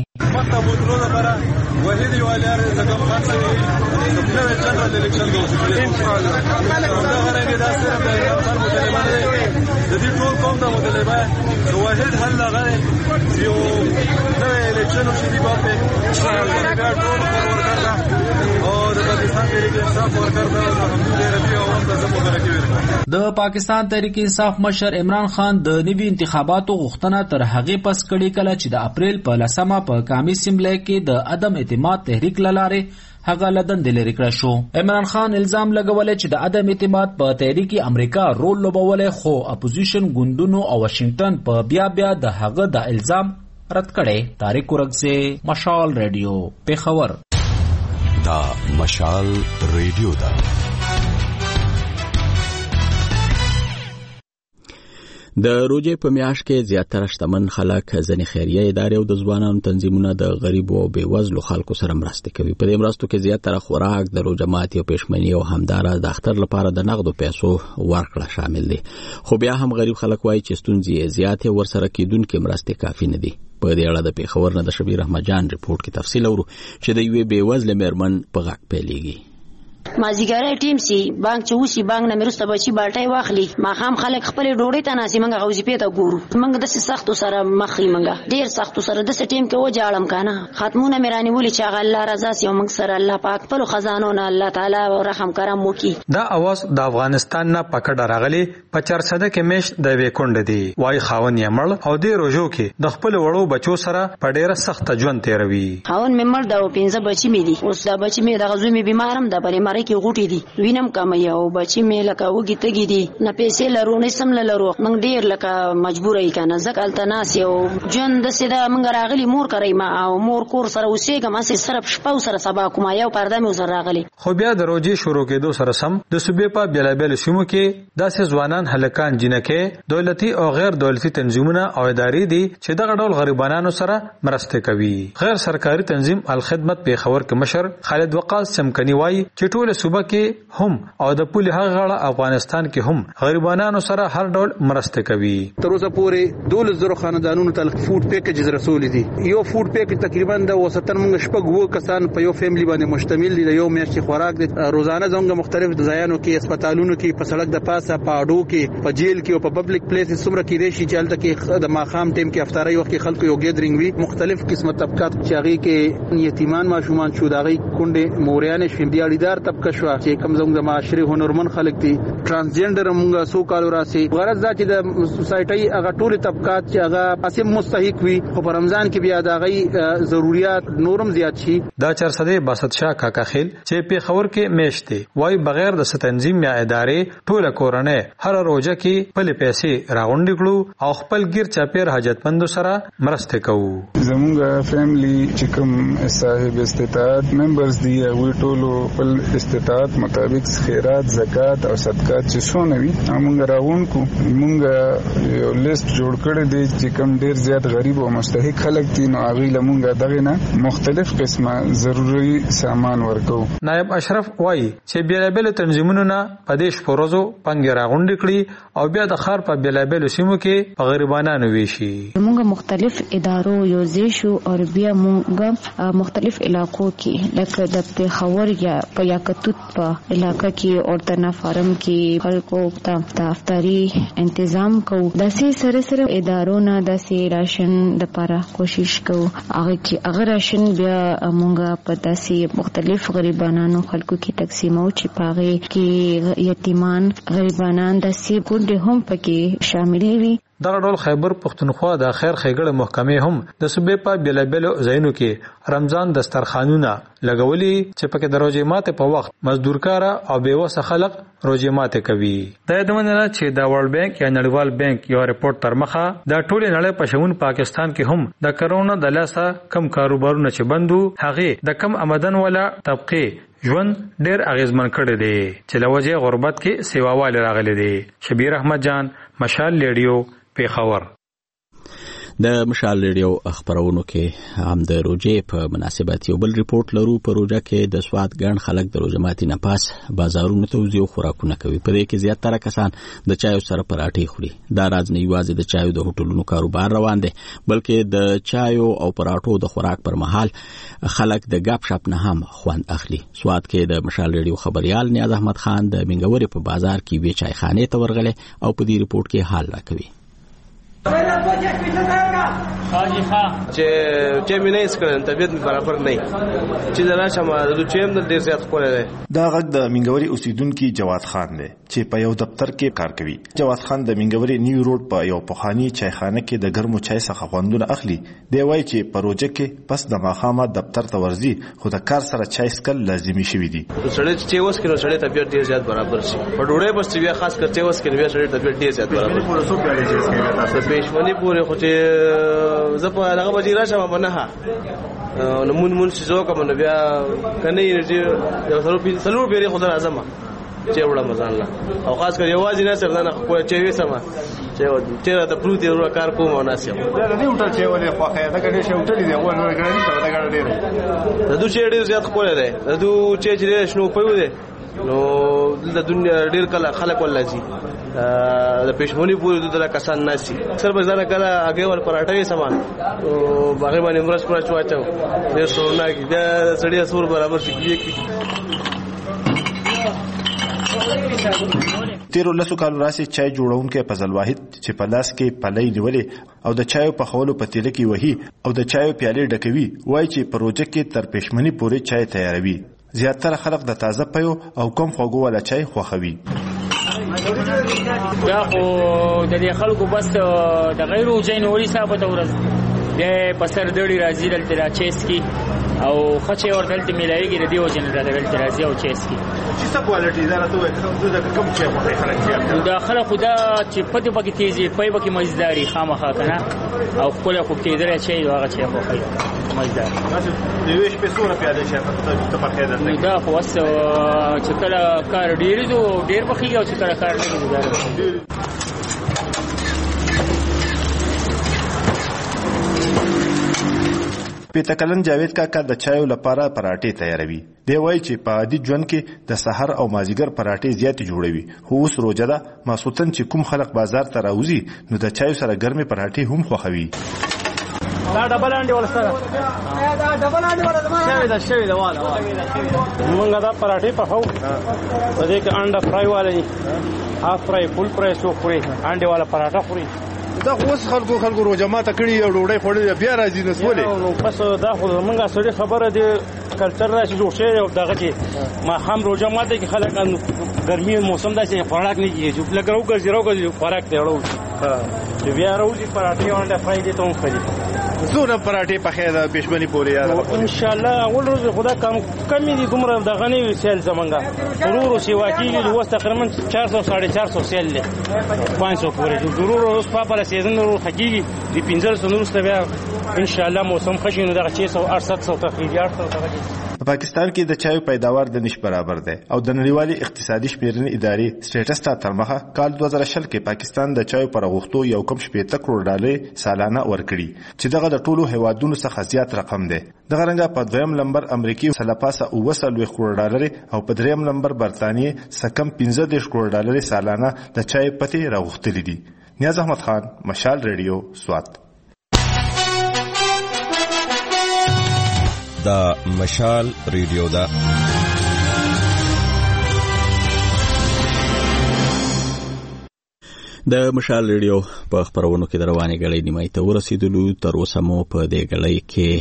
وحید یوالار زکم خان سے نوے جنرل الیکشن کو انشاءاللہ دا غره دا سره د خپل مطالبه د دې ټول قوم د مطالبه واحد حل غره یو نوې الیکشن شې دی په انشاءالله دا ټول ورکړه او د پاکستان تحریک انصاف ورکړه الحمدلله ربي او هم د زموږ راکوي. د پاکستان تحریک انصاف مشر عمران خان د نوي انتخاباتو غوښتنه تر هغه پس کړي کله چې د اپریل په 10 په قومي اسمبلی کې د عدم اعتماد تحریک لاره هغه لدن دلری کړ شو. عمران خان الزام لګولې چې د عدم اعتماد په تحریک امریکا رول لوبولې، خو اپوزیشن ګوندونو او واشنگټن په بیا د هغه د الزام رد کړي. طارق ورغزه، مشال ریډیو، پیښور. دا مشال ریډیو دا د روزې په میاشت کې زیاتره شتمن خلک ځنې خیریه ادارې او د ځوانانو تنظیمونه د غریبو او بیوزلو خلکو سره مرسته کوي. په دې مرستو کې زیاتره خوراک، د روزه ماتي او پېشمني او همدارا د اختر لپاره د نقدو پیسو ورکړه شامل دي. خو بیا هم غریب خلک وایي چې ستونزې زیاتې ورسره کېدونکې مرستې کافي نه دي. په دې اړه د پیښور نه د شبیر احمد جان ریپورت کې تفصیل اورو چې د یوې بیوزله مېرمن په غږ پیلېږي. مازیګری ټیم سي بانک چوسی بانک نه مرسته بچي بالټای واخلي، ما هم خلک خپل ډوړې ته ناسي منګه غوځي پیته ګورو. منګه د سختو سره مخې منګه ډیر سختو سره د ټیم کې و جاړم کنه ختمونه میرانی ولي چې الله رضا سي او منګ سره الله پاک په خزانو نه الله تعالی رحم کرم وکي. دا اواز د افغانستان نه پکړه راغلي په 400 کې مش د وکوند دي وای خاون یې مړ او د روزو کې د خپل وړو بچو سره په ډیره سخت ژوند تیروي. خاون مې مړ دا 15 بچي مې دي، اوس دا بچي مې د غزو مې بیمارم د پرې مړ کې غوټي دي، وینم کم یو بچی مې لکه وګی تګی دي، نه پیسې لرو نه سم لرو، موږ ډیر لکه مجبور یې کنه ځکه التناس یو جون د سیده موږ راغلی مور کوي ما او مور کور سره اوسېګم اسې سره شپو سره سبا کوم یو پرده مې سره راغلی. خو بیا د روزي شروع کېدو سره سم د صوبې په بیلابل سیمو کې داسې ځوانان هلکان جنکه دولتي او غیر دولتي تنظیمونه او ادارې دي چې دغه ډول غریبانو سره مرسته کوي. غیر سرکاري تنظیم الخدمت پیښور کې مشر خالد وقاص چمکني وایي چې ټول صوبه کې هم او د پولي هغه غاړه افغانستان کې هم غریبانو سره هر ډول مرسته کوي. تر اوسه پورې 12,000 خاندانونو ته فود پیکیجز رسول دي. یو فود پیکیج تقریبا د وسطن موږ شپږ کسان په یو فیملی باندې مشتمل دي. یو میاشتې خوراک دي روزانه زموږ مختلف ځایانو کې هسپتالونو کې په سړک د پاسه په اډو کې په جیل کې او په پبلک پلیسز څومره کې دي چې الته کې د ماخام ټیم کې افطاری وخت کې خلکو یو ګیدرینګ وي مختلف قسمه طبقات چې هغه کې یتیمان ماشومان شو دغه کونډه موريان شوم دیاړیدار طبقه شو چې کم زموږ د معاشري هنرمن خلک دي ترانسجنډر موږ سو کال راسي غرض دا چې د سوسایټي هغه ټول طبقات چې هغه اسیم مستحق وي خو په رمضان کې بیا دغه ضرورت نورم زیات شي. دا 462 شاه کاکا خیل چې پیښور کې میشته وای بغیر د تنظیم یا ادارې ټول کورنۍ هر روزه کې پلي پیسې راغونډ کړو او خپل غیر چاپیر حاجتمندو سره مرسته کوو. زموږ فیملی چې کوم صاحب استطاعت ممبرز دي وی ټول خپل استطاعت مطابق خیرات زکات او صدقات چې څونه وي موږ راغونکو. موږ یو لیست جوړ کړی دی چې کوم ډیر زیات غریب او مستحق خلک دي نو هغه لمونږ دغه نه مختلف قسمه ضروري سامان ورکو. نائب اشرف وای چې بیلابل تنظیمونو نه پدیش پروزو پنګ راغونډ کړي او بیا د خار په بیلابل سیمو کې په غریبانو ویشي. مونږ مختلف ادارو یو ځای شو او بیا مونږ مختلف علاقو کې لکه د پیښور یا په یاقوت په علاقې کې او تنا فارم کې خلکو ته افطاری تنظیم کوو. داسې سره ادارو نه داسې راشن د لپاره کوشش کوو. هغه راشن بیا مونږ په داسې مختلف غریبانو خلکو کې تقسیمو چې پاغه کې یتیمان غریبانان داسې ګوند هم پکې شامل وي. دغه ډول خیبر پښتونخوا د خیر ښېګړې محکمې هم د صوبې په بیلابیلو ځایونو کې رمضان دسترخوانونه لګولي چې پکې د روژې ماتې په وخت مزدورکاره او بېوسه خلک روژې ماتې کوي. دا یادونه ده چې د ورلد بانک یا نړیوال بانک یو رپورټ تر مخه د ټولې نړۍ په شمول پاکستان کې هم د کرونا د لاسه کم کاروبارونه چې بندو هغه د کم آمدن والا طبقه ژوند ډېر اغیزمن کړی دی چې له وجې غربت کې سیواوالی راغلی دی. شبیر احمد جان، مشال ریډیو، پیښور. د مشال ریډیو خبرونو کې هم د روژې په مناسبت یو بل ریپورت لرو. په روژه کې د سواد ګڼ خلک د روژه ماتي نه پاس بازارونو ته وځي او خوراکونه کوي. په دې کې زیاتره کسان د چایو سره پراټې خوري. دا راز نه یوازې د چایو د هوټلونو کاروبار روان دی بلکې د چایو او پراټو د خوراک پر مهال خلک د ګپ شپ نه هم خوند اخلي. سواد کې د مشال ریډیو خبريال نیاز احمد خان د منګوري په بازار کې وی چای خانه ته ورغله او په دې ریپورت کې حال راکوي. چې مې نه اسکرن طبيعت مې برابر نه چې دا شمه د چیم د ډیر زیات کوله ده. دا غږ د منګوري اوسیدونکو جواد خان دی چې په یو دفتر کې کار کوي. جواد خان د منګوري نیو روډ په یو پخوانی چایخانه کې د ګرمو چای څخه خوندونه اخلي. دی وایي چې پروژه کې پس د ماخامه دفتر ته ورځي خو د کار سره چای سکل لازمي شوی دی. سړی چې وس کړو سړی طبيعت ډیر زیات برابر شي. په ډوړې بس بیا خاص کر چې وس کړو بیا سړی طبيعت ډیر زیات برابر شي. پېښمنی پورې خو چې زپه هغه بجې راشه ما نه نو مون چې زو کوم نو بیا کني یو سلو بیري خو راځم چې وړه مزان الله او خاص کر یوازې نه سره نه کوی چې وسما چې د پروتي ورو کار کوم او ناسم دا نه وټل چې ولې خو خیر دا کړي چې وټلې دی ول ور کړی څه دا کړی دی دا دوی ډېر زیات کوله دی دا دوی چې شنو پوي دی نو د دنیا ډېر کله خلک ولاسي د پښمونی پورې د کسان ناسي اکثر به ځنه کله هغه ور پراټوي سامان او هغه باندې مرش پر چواچو ډېر سورنا کې دا سړی سور برابر شي. تیرو لسو کالو راسي چای جوړونکو فضل واحد چې په لاس کې پلې نیولې او د چایو په خولو په تیل کې وهي او د چایو پیالې ډکوي وایي چې پروژه کې تر پښمنی پورې چای تیاروي. زیاتره خلک د تازه پیو او کم خوږو ولا چای خوښوي. دا خو د دې خلکو بس د غیرو جنوري صاحب ته ورځ د پسر دړي راځي دلته راچېس کی او خچې ورته دلته ملایږي د دې وجه نه دلته راځي او چېس کی چې څه کوالټي دا راته د کوم چای په خلک دا خلک خدا چې پته پکې تیزي پي پکې مزداري خامخا کنه او خپل خو کې درې چای هغه چای خو خي مزدار د ویش په صورت پیاده شي په پخې ده دا خو وس چې کله کار ډیر دو ډیر بخي او چې کله کار نه دی. پیته کلن جاوید کاکا د چایو لپاره پراټې تیاروي. دی وایي چې په عادي ژوند کې د سحر او مازیګر پراټې زیاتې جوړوي خو اوس روژه ده ماسوتن چې کوم خلک بازار ته راوځي نو د چایو سره ګرمې پراټې هم خوښوي. دا ډبل انډي ولا سره دا ډبل انډي ولا شوی دا والا موږ دا پراټې په هو په دې کې انډا فرای والا دي هاف فرای فول فرای سو خوري انډي والا پراټه خوري. دا اوس خلکو روزه ماته کړی او ډوډۍ خوړلې بیا راځي نو سولې نو پس دا خو موږ سړي خبره دي کلچر راشي جوړ شي او دغه چې ما هم روزه ماته کې خلک ګرمي موسم دا چې خوراک نه کیږي چې لګراو ګرځي خوراک ته وړو بیا راوځي پراټې باندې فائدې ته هم خري زونه پراټې په خیر د پښمنی پورې یاد ان شاء الله اول روز خدا کم دي دومره د غنی سیل زمونږه ضرور سیوا کیږي د وسط تقریبا 400 450 سیل له 500 پورې ضرور اوس په سیزن ورو حقيقي د 15 نورسته بیا ان شاء الله موسم خشینو دغه 600 تقریبا 800 په پاکستان کې د چایو پیداوار د نش برابر دی او د نړیوالې اقتصادي شمیرنې ادارې سټیټس ته تر مخه کال 2020 کې پاکستان د چایو پر غوښتو یو کم 70 کروڑ ډالر سالانه ورکړي چې دغه د ټولو هیوادونو څخه زیات رقم دی. دغه رنګه په دویم نمبر امریکای سلپاسه 200 کروڑ ډالر او په دریم نمبر برتانیې سکم 15 کروڑ ډالر سالانه د چای پته راغښتلې دي. نیاز احمد خان، مشال ریډیو، سوات. دا مشال ریډیو دا. د مشال ریډیو په خبرونو کې روانې غړې نیمه ته ورسېدلو. تر اوسه مو په دې غړې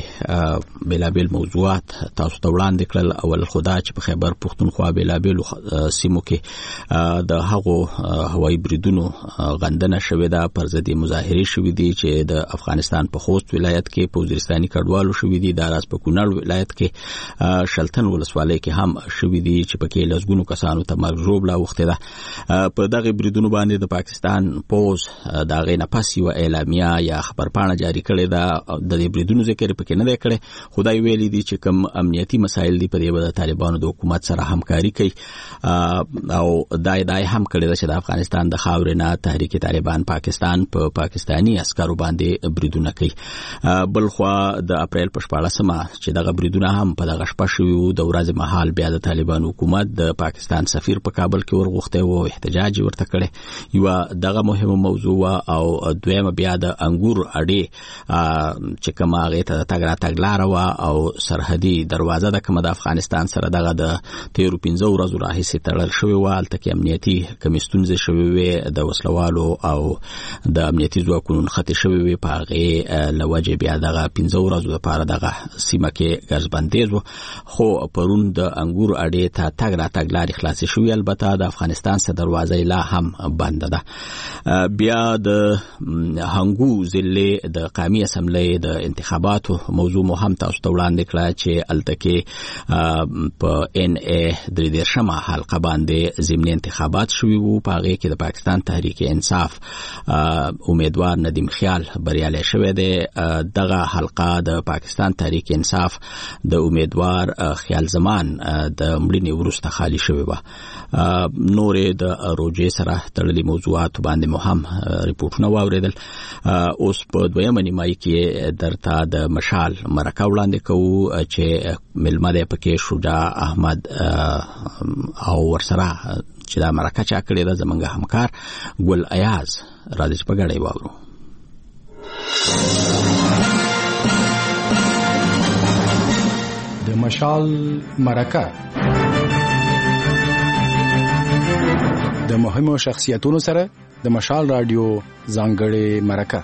کې بلابل موضوعات تاسو ته وړاندې کړل. اول خدا چې په خیبر پختونخوا بلابل سیمو کې د هغو هوایي بریدونو غندنه شوې ده، پر ضد مظاهرې شوې دي چې د افغانستان په خوست ولایت کې په وزیرستاني کډوالو شوې دي، د راز په کونړ ولایت کې شلتن ولسوالۍ کې هم شوې دي چې پکې لږګونو کسانو ته مرګ ژوبله وخته ده. په دغه بریدونو باندې د پاکستان پوز دا غي نه پس یو اعلامیه یا خبرپاڼه جاری کړې ده. د دې بریدونو ذکر پکې نه دی کړی. خدای ویلي دي چې کوم امنیتي مسایل دي په دې د طالبانو د حکومت سره همکاري کوي او دای هم کړی ده چې د افغانستان د خاورې نه تحریک طالبان پاکستان په پاکستانی عسکرو باندې بریدونه کوي. بل خو د اپریل په 14مه چې دغه بریدونه هم په دغه شپه شوي د ورځې مهال بیا د طالبان حکومت د پاکستان سفیر په کابل کې ورغوښته او احتجاج ورته کړی. یو دغه مهمه موضوع او دویمه بیا د انګور اډې چې کوم هغه ته تګ لار و او سرحدي دروازه د کوم د افغانستان سره دغه د 13 ورځې راهیسې تړل شوی و. البته کې امنیتي کمیستونز شوی وي د وسلوالو او د امنیتي ځواکونو خطر شوی وي په هغه لوجه بیا دغه 15 ورځې لپاره دغه سیمه کې ګرځبندیز و. خو پرون د انګور اډې ته تګ لار خلاص شوی. البته د افغانستان سره دروازه لا هم بند ده. بیا د هنګو ضلع د قومي اسمبلی د انتخاباتو موضوع مو هم تاسو ته وړاندې کړه چې التکه په ان ا د دیرشمه حلقه باندې ضمني انتخابات شوي وو. په هغه کې د پاکستان تحریک انصاف امیدوار ندیم خیال بریالی شوی دی. دغه حلقه د پاکستان تحریک انصاف د امیدوار خیال زمان د مړینې وروسته خالی شوی و. نورې د روجې سره تړلې موضوعات باندې مهم ریپورتونه واوریدل. اوس په دویمه نیمایي کې درته د مشال مرکه وړاندې کوو چې ملمه دی پکې شجاع احمد او ورسره چې دا مرکه چا کړې ده زمونږ همکار ګل ایاز راځي چې په ګډه یې واورو. د مشال مرکه د مهمو شخصیتونو سره د مشال رادیو ځانګړې مرکه.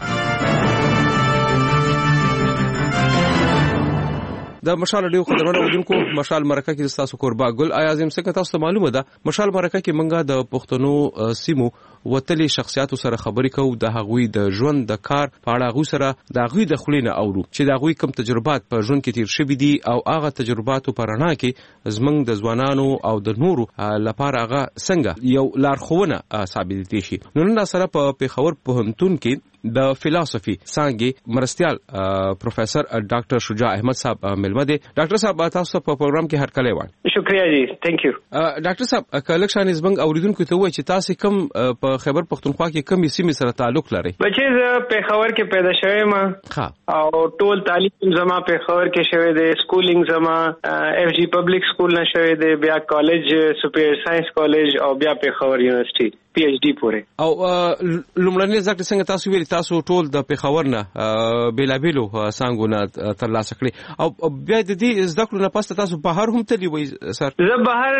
د مشال رادیو خبرونه ودونکو مشال مرکه کې تاسو قربا ګل ایازم څنګه تاسو ته معلومه ده مشال مرکه کې منګه د پښتنو سیمو وتلي شخصیتو سره خبرې کوو. د هغوی د ژوند د کار په اړه غو سره د هغوی د خلینو اورو چې د هغوی کوم تجربات په ژوند کې تیر شوي دي او هغه تجرباتو په رڼا کې زمنګ د ځوانانو او د نورو لپاره هغه څنګه یو لارښوونه ثابت دي شي. نن سره په پیښور پوهنتون کې د فلسفي څانګې مرستيال پروفیسور ډاکټر شجاع احمد صاحب ملمه دي. ډاکټر صاحب تاسو په پروګرام کې هرکلی وایم. شکریہ جی، ثانک یو. ډاکټر صاحب کلکشن زبنګ اوریدونکو ته وایي چې تاسو کوم په خیبر پختونخوا کې کومې سیمې سره تعلق لري؟ بچي زه پیښور کې پیدا شوم او ټول تعلیم زما پیښور کې شوی دی. سکولینګ زما اف جی پبلک سکول نه شوی دی، بیا کالج سپیر ساينس کالج او بیا پیښور یونیورسيټي پی ایچ ډی پورې. او لومړنۍ زده کړې څنګه تاسو ویل تاسو ټول د پیښور نه بیلابیلو څنګه نه ترلاسه کړې او بیا د دې زده کړو نه پسته تاسو بهر هم تللی وای سر؟ زه بهر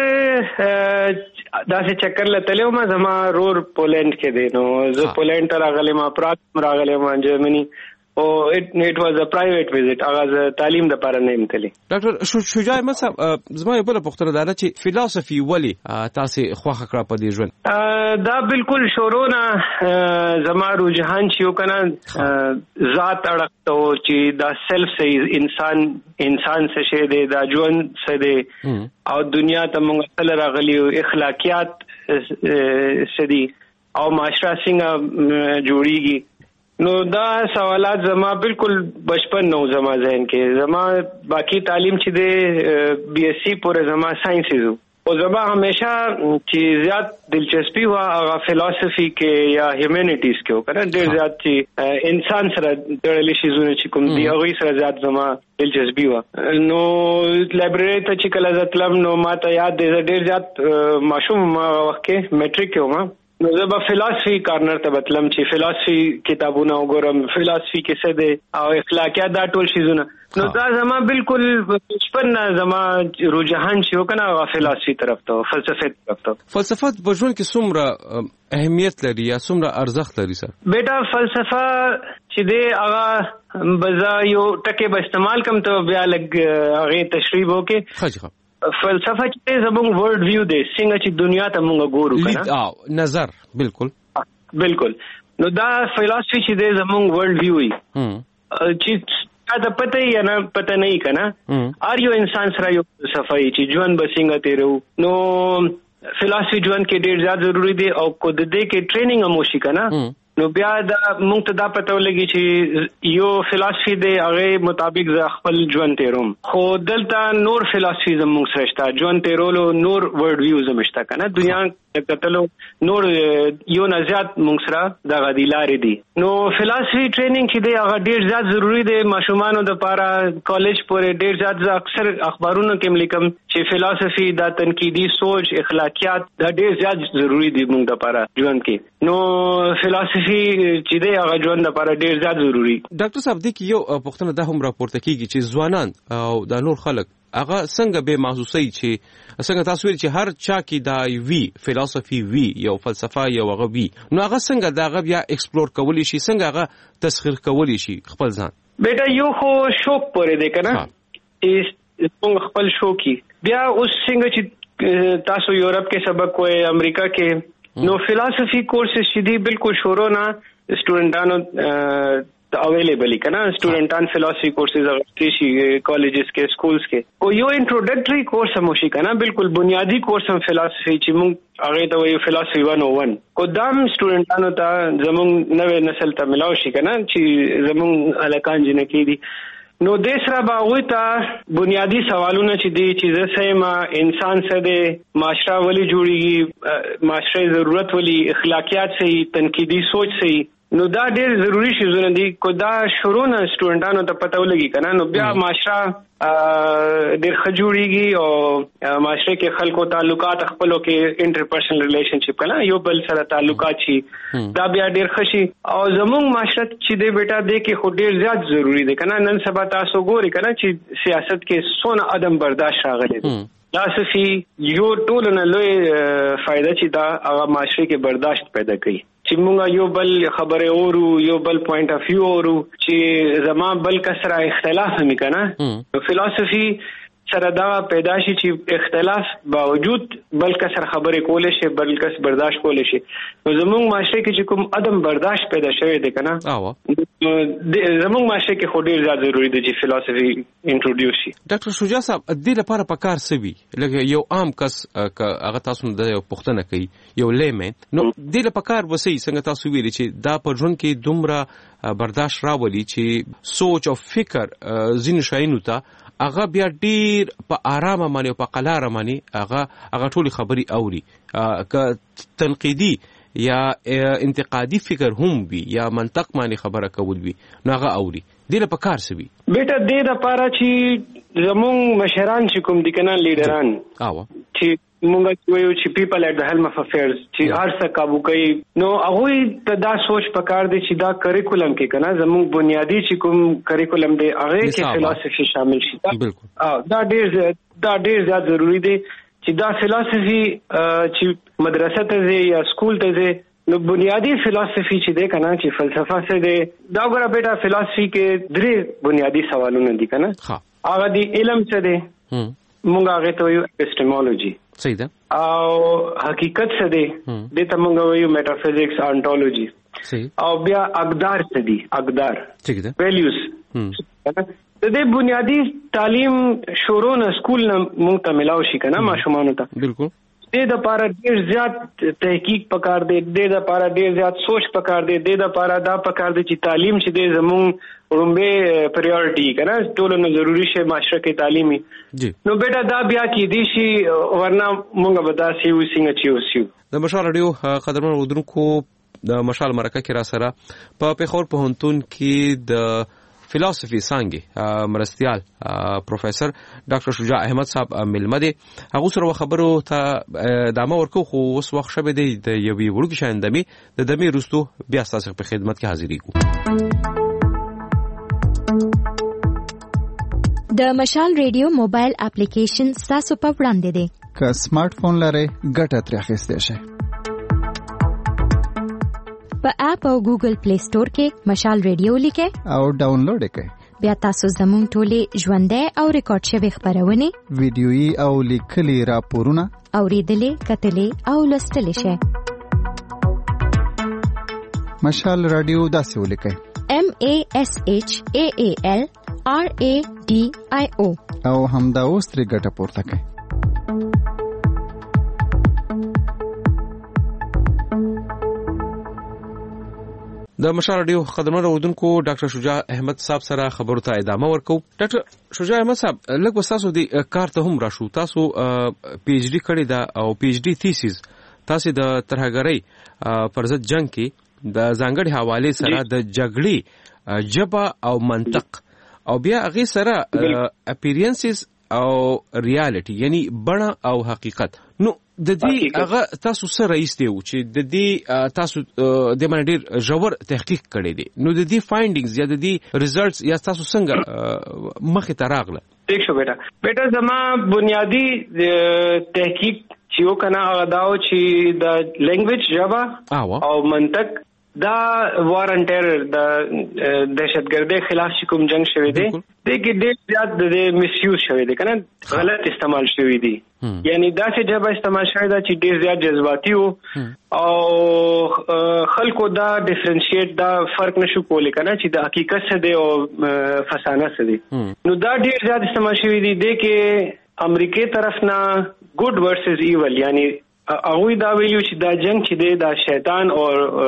داسې چکر لته ما زما رور پولند کې دی نو زه پولند ته راغلی ما پراګ راغلی ما جرمني او it was a private visit. هغه تعلیم د لپاره نه امتلی. ډاکټر شجاع احمد صاحب زما یو بل پوښتنه ده چې فلسفي ولی تاسو خوښه کړه په دې ژوند؟ دا بالکل شورونه زما رجحان چې یو کنه ذات اړخته چې دا سیلف سه انسان څه شه دی، دا ژوند څه دی او دنیا ته موږ تل راغلی اخلاقیات څه دي او معاشره څنګه جوړیږي. نو دا سوالات زما بالکل بچپن نو زما ذهن کې زما باقی تعلیم چې دی بی ایس سی پورې زما ساينسز او زما همیشه چې زیات دلچسپي وا هغه فلسفي کې یا هیومانیټیز کې وکړه ډېر زیات چې انسان سره تړلې شي زونه چې کوم دی هغه سره زیات زما دلچسپي وا. نو لایبرری ته چې کله ځتلم نو ما ته یاد دی ډېر زیات ماشوم ما وخت کې میټریک کې وم نو زه به فلسفي کارنر ته بتلم چې فلسفي کتابونه وګورم، فلسفي کې څه دی او اخلاقیات، دا ټول شیزونه. نو دا زما بالکل بچپن زما رجحان چې وکنه فلسفي طرف ته، فلسفه طرف ته. فلسفه په ژوند کې څومره اهمیت لري یا څومره ارزښت لري سر؟ بیٹا فلسفه چې دی هغه بزا یو ټکي به استعمال کوم ته بیا لګ هغه تشریح وکړي. خاصه فلسفه چې زموږ ورلد ویو دی، څنګه چې دنیا ته موږ ګورو کنه نظر. بالکل نو دا فلسفي چې دی زموږ ورلد ویو وي چې دا پته یا نه پته نه کنه ار یو انسان سره یو فلسفه چې ژوند به څنګه تیرو. نو فلسفي ژوند کې ډیر زیات ضروری دی او کو د دې کې ټریننګ هم وشي کنه. نو بیا دا موږ ته دا پته ولګي چې یو فلسفي دی هغه مطابق ز خپل ژوند تیروم، خو دلته نور فلسفي زموږ سره شته، ژوند تیرولو نور ورډ ویو زمشته کنه، دنیا کتلو نور یو نه زیات موږ سره د غدیلارې دي. نو فلسفي ټریننګ کې دی هغه ډیر زیات ضروری دی ماشومانو د لپاره. کالج پورې ډیر زیات اکثر اخبارونو کې لیکم چې فلسفي دا تنقیدی سوچ، اخلاقیات دا ډیر زیات ضروری دي موږ د لپاره ژوند کې. نو فلسفي چې دی هغه ژوند لپاره ډیر زیات ضروری. ډاکټر صاحب د یو پوښتنه ده هم راپورته کیږي چې ځوانان او د نور خلک هغه څنګه به محسوسي چې څنګه تاسو ویل چې هر چا کې دا وی فلسفي وی یو فلسفه یو هغه وی، نو هغه څنګه دا هغه بیا ایکسپلور کولی شي، څنګه هغه تسخیر کولی شي خپل ځان؟ بیٹا یو خو شوق پورې دی کنه چې خپل شوقي بیا اوس څنګه چې تاسو یورپ کې سبق وای، امریکا کې، نو فلسفي کورسز چې دی بالکل شروع نه سټوډنټانو اویلیبل کنا، سټوډنټان فلسفي کورسز اغوستي شي کالجز کې، سکولز کې، او یو انټروډکټري کورس هم شي کنا، بالکل بنیادی کورس هم فلسفي چې موږ هغه ته وایو فلسفي 101 کو دام سټوډنټانو ته زموږ نوې نسل ته ملاو شي کنا چې زموږ الکان جن کې دي. نو د سره باغوي ته بنیادی سوالونه چې دي چې زسما انسان څه دی، معاشره ولی جوړیږي، معاشره ضرورت ولی، اخلاقیات صحیح، تنقیدی سوچ صحیح، نو دا ډیر ضروری شیزونه دي. کو دا شروع نه سټوډنټانو ته پته ولګي کنه، نو بیا معاشره ډیر خجوړيږي او معاشره کې خلکو تعلقات خپلو کې انټرپرسنل ریلیشنشپ کنه یو بل سره تعلقات شي، دا بیا ډیر خشي. او زموږ معاشره چې دی بیٹا دی کې خو ډیر زیات ضروری دی کنه. نن سبا تاسو ګوري کنه چې سیاست کې سونه عدم برداشت راغلی دی، دا صفي یو ټول نه لوی فائدہ چې دا هغه معاشره کې برداشت پیدا کوي چې مونږ یو بل خبره اورو، یو بل پوینټ اف ویو اورو، چې زما بل کسره اختلاف هم کنه. فلسفي سره دا پیدا شي چې اختلاف باوجود بل کسر خبرې کولې شي، بل کس برداشت کولې شي. نو زموږ معاشره کې چې کوم عدم برداشت پیدا شوی دی کنه، زموږ معاشره کې خو ډیر زیات ضروری دی چې فلسفي انټروډیوس شي. ډاکټر شجاع صاحب دې لپاره پکار سوي لکه یو عام کس هغه تاسو د پښتنه کوي یو لیمن، نو دې لپاره پکار وسی څنګه تاسو ویلي چې دا په ژوند کې دومره برداشت راولي چې سوچ او فکر ځینې شایانو ته هغه بیا ډیر په آرامه باندې او په قلاره باندې هغه ټولي خبري اوري، که تنقیدی یا انتقادی فکر هم وي یا منطق باندې خبره کول وي نو هغه اوري. دې لپاره کار سوي بیٹا دې لپاره چې زموږ مشران چې کوم دي کنه لیډران چې مونږ وایو چې پیپل ایٹ د هیلم اف افیئرز چې هر څه قابو کوي، نو هغه ته دا سوچ پکار دی چې دا کریکولم کې کنه زموږ بنیادی چې کوم کریکولم دی هغه کې فلسفي شامل شي. دا ډیر زیات ضروری دی چې دا فلسفي چې مدرسه ته ځي یا سکول ته ځي، نو بنیادی فلسفي چې دی کنه چې فلسفه څه دی، دا وګوره بیٹا فلسفي کې درې بنیادی سوالونه دي کنه. هغه دی علم څه دی، مونږ هغه ته وایو اپیسټیمولوژي، صحیح ده، او حقیقت څه دی دې ته مونږ وایو میټافیزکس، انټولوژي، صحیح، او بیا اقدار څه دي، اقدار، ٹھیک ده، ویلیوز. د دې بنیادی تعلیم شروع نه سکول نه مونږ ته ملاو شي کنه ماشومان ته. بالکل دې د لپاره ډیر زیات تحقیق پکار دی، دې د لپاره ډیر زیات سوچ پکار دی، دې د لپاره دا پکار دی چې تعلیم چې دې زموږ رومبه پریورټي کنه ټول نو ضروری شی معاشره کې تعلیمي جی. نو بیٹا دا بیا کې دي شي ورنه مونږ به دا سی و څنګه چې وسیو. د مشال رادیو قدرمن ودونکو د مشال مرکه کې را سره په پیښور پوهنتون کې د فلسفي څانګې مرستيال پروفیسور ډاکټر شجاع احمد صاحب ملمه دي. هغه سره خبرو ته دامه ورکو خو اوس وخت شبه دی د یوې وړوکی شاندمي د دمي رستو بیا تاسو په خدمت کې حاضرې کو. د مشال ریډیو موبایل اپلیکیشن تاسو په وړاندې دی. که سمارټ فون لرئ ګټه ترې اخیستی شئ. په اپ او ګوګل پلی سٹور کې مشال ریډیو لیکئ او ډاونلوډ یې کړئ. بیا تاسو زموږ ټولې ژوندۍ او ریکارډ شوی خبرونه ویډیويي او لیکلي راپورونه اوریدلې کتلې او لوستلې شئ. مشال رادیو داسې ولیکئ MASHAALRADIO او همدا اوس ترې ګټه پورته کړئ. د مشال رادیو خدمت اوردونکو ډاکټر شجاع احمد صاحب سره خبرو ته ادامه ورکو. ډاکټر شجاع احمد صاحب لږ تاسو د کار ته هم راشو. تاسو پی ایچ ډی کړی دا او پی ایچ ډی تھیسیس تاسو د ترهګرۍ پر ضد جنگ کې د ځانګړي حواله سره د جګړې جبه او منطق او بیا هغه سره اپیرینسز او ریالټي یعنی بڼه او حقیقت. نو د دې هغه تاسو سره ایستیو چې د دې تاسو د باندې ډېر ژور تحقیق کړی دی. نو د دې فایندینګز یا د دې ریزلټس یا تاسو څنګه مخې ته راغله؟ ٹھیک شو بیٹا زما بنیادی تحقیق چې وکنه هغه داو چې د لینګویج ژبه او منطق دا وار ان ټیرر د دهشتګردۍ خلاف چې کوم جنگ شوی دی دغه ډېر زیات د میس یوز شوی دی کنه غلط استعمال شوی دی. یعنی دا چې جبه استعمال شوی دا چې ډېر زیات جذباتي وو او خلکو دا ډیفرنشیټ دا فرق نشو کولی کنه چې د حقیقت څه دی او فسانه څه دی. نو دا ډېر زیات استعمال شوی دی د کې امریکای طرف نه ګډ ورسز ایول یعنی هغه دا ویلو چې دا جنگ چې دی دا شیطان او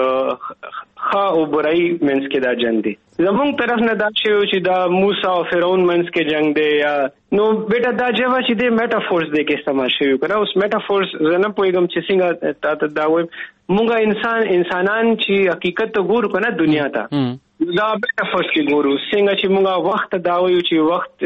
خا او برای منس کې دا جنگ دی. زموږ طرف نه دا چې دا موسی او فرعون منس کې جنگ دی یا نو بیٹا دا جواب چې دی میټافورز دی کې استعمال شوی کنه. اوس میټافورز زنه پویګم چې څنګه تا دا وایي مونږه انسانان چې حقیقت ته ګورو کنه دنیا ته دا میټافورز کې ګورو څنګه چې مونږه وخت دا وایو چې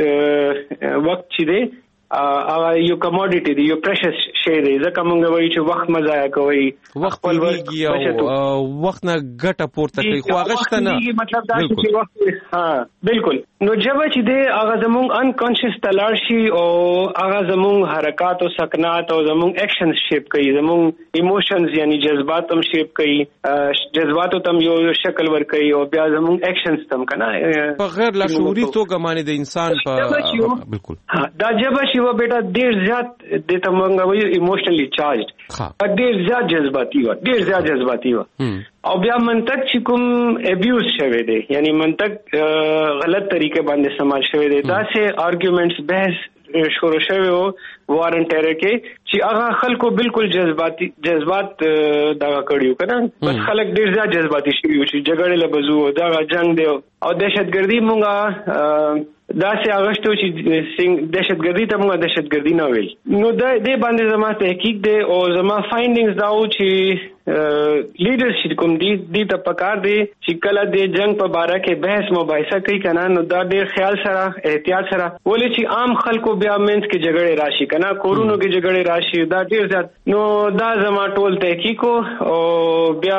وخت چې دی یو کموډیټي دی یو پریشس شی دی ځکه مونږ وایو چې وخت مزایا کوي وخت ولګي او وخت نه ګټه پورته کوي خو هغه شته نه مطلب دا چې وخت بالکل نو جبه چې دی هغه زموږ انکانشس تلاړ شي او هغه زموږ حرکات او سکنات او زموږ اکشنز شیپ کوي زموږ ایموشنز یعنی جذبات هم شیپ کوي جذباتو تم یو شکل ور کوي او بیا زموږ اکشنز تم کنه په غیر لاشعوري توګه باندې د انسان په بالکل دا جبه چې و بیٹا ډیر زیات د تمنګ وایي ایموشنلی چارجډ ډیر زیات جذباتي و او بیا منطق چې کوم ابیوز شوی دی یعنی منطق غلط طریقې باندې استعمال شوی دی دا سه آرګومنټس بحث شروع شوی وو وارن ټیرر کې چې هغه خلکو بالکل جذبات دا کړیو کنه بس خلک ډیر زیات جذباتي شوی چې جګړه لبزو دا جنگ دی او دهشتګردي مونږه دا سه اغشتو چې دهشتګردي ته موږ دهشتګردي نه ویل نو د دې باندې زما تحقیق دی او زما فایندینګز دا و چې لیډرشپ کوم دی ته پکار دی چې کله د جنگ په باره کې بحث مباحثه کوي کنه نو دا ډیر خیال سره احتیاط سره ولې چې عام خلکو بیا مینس کې جګړه راشي کنه کورونو کې جګړه راشي دا ډیر زیات نو دا زما ټول تحقیق او بیا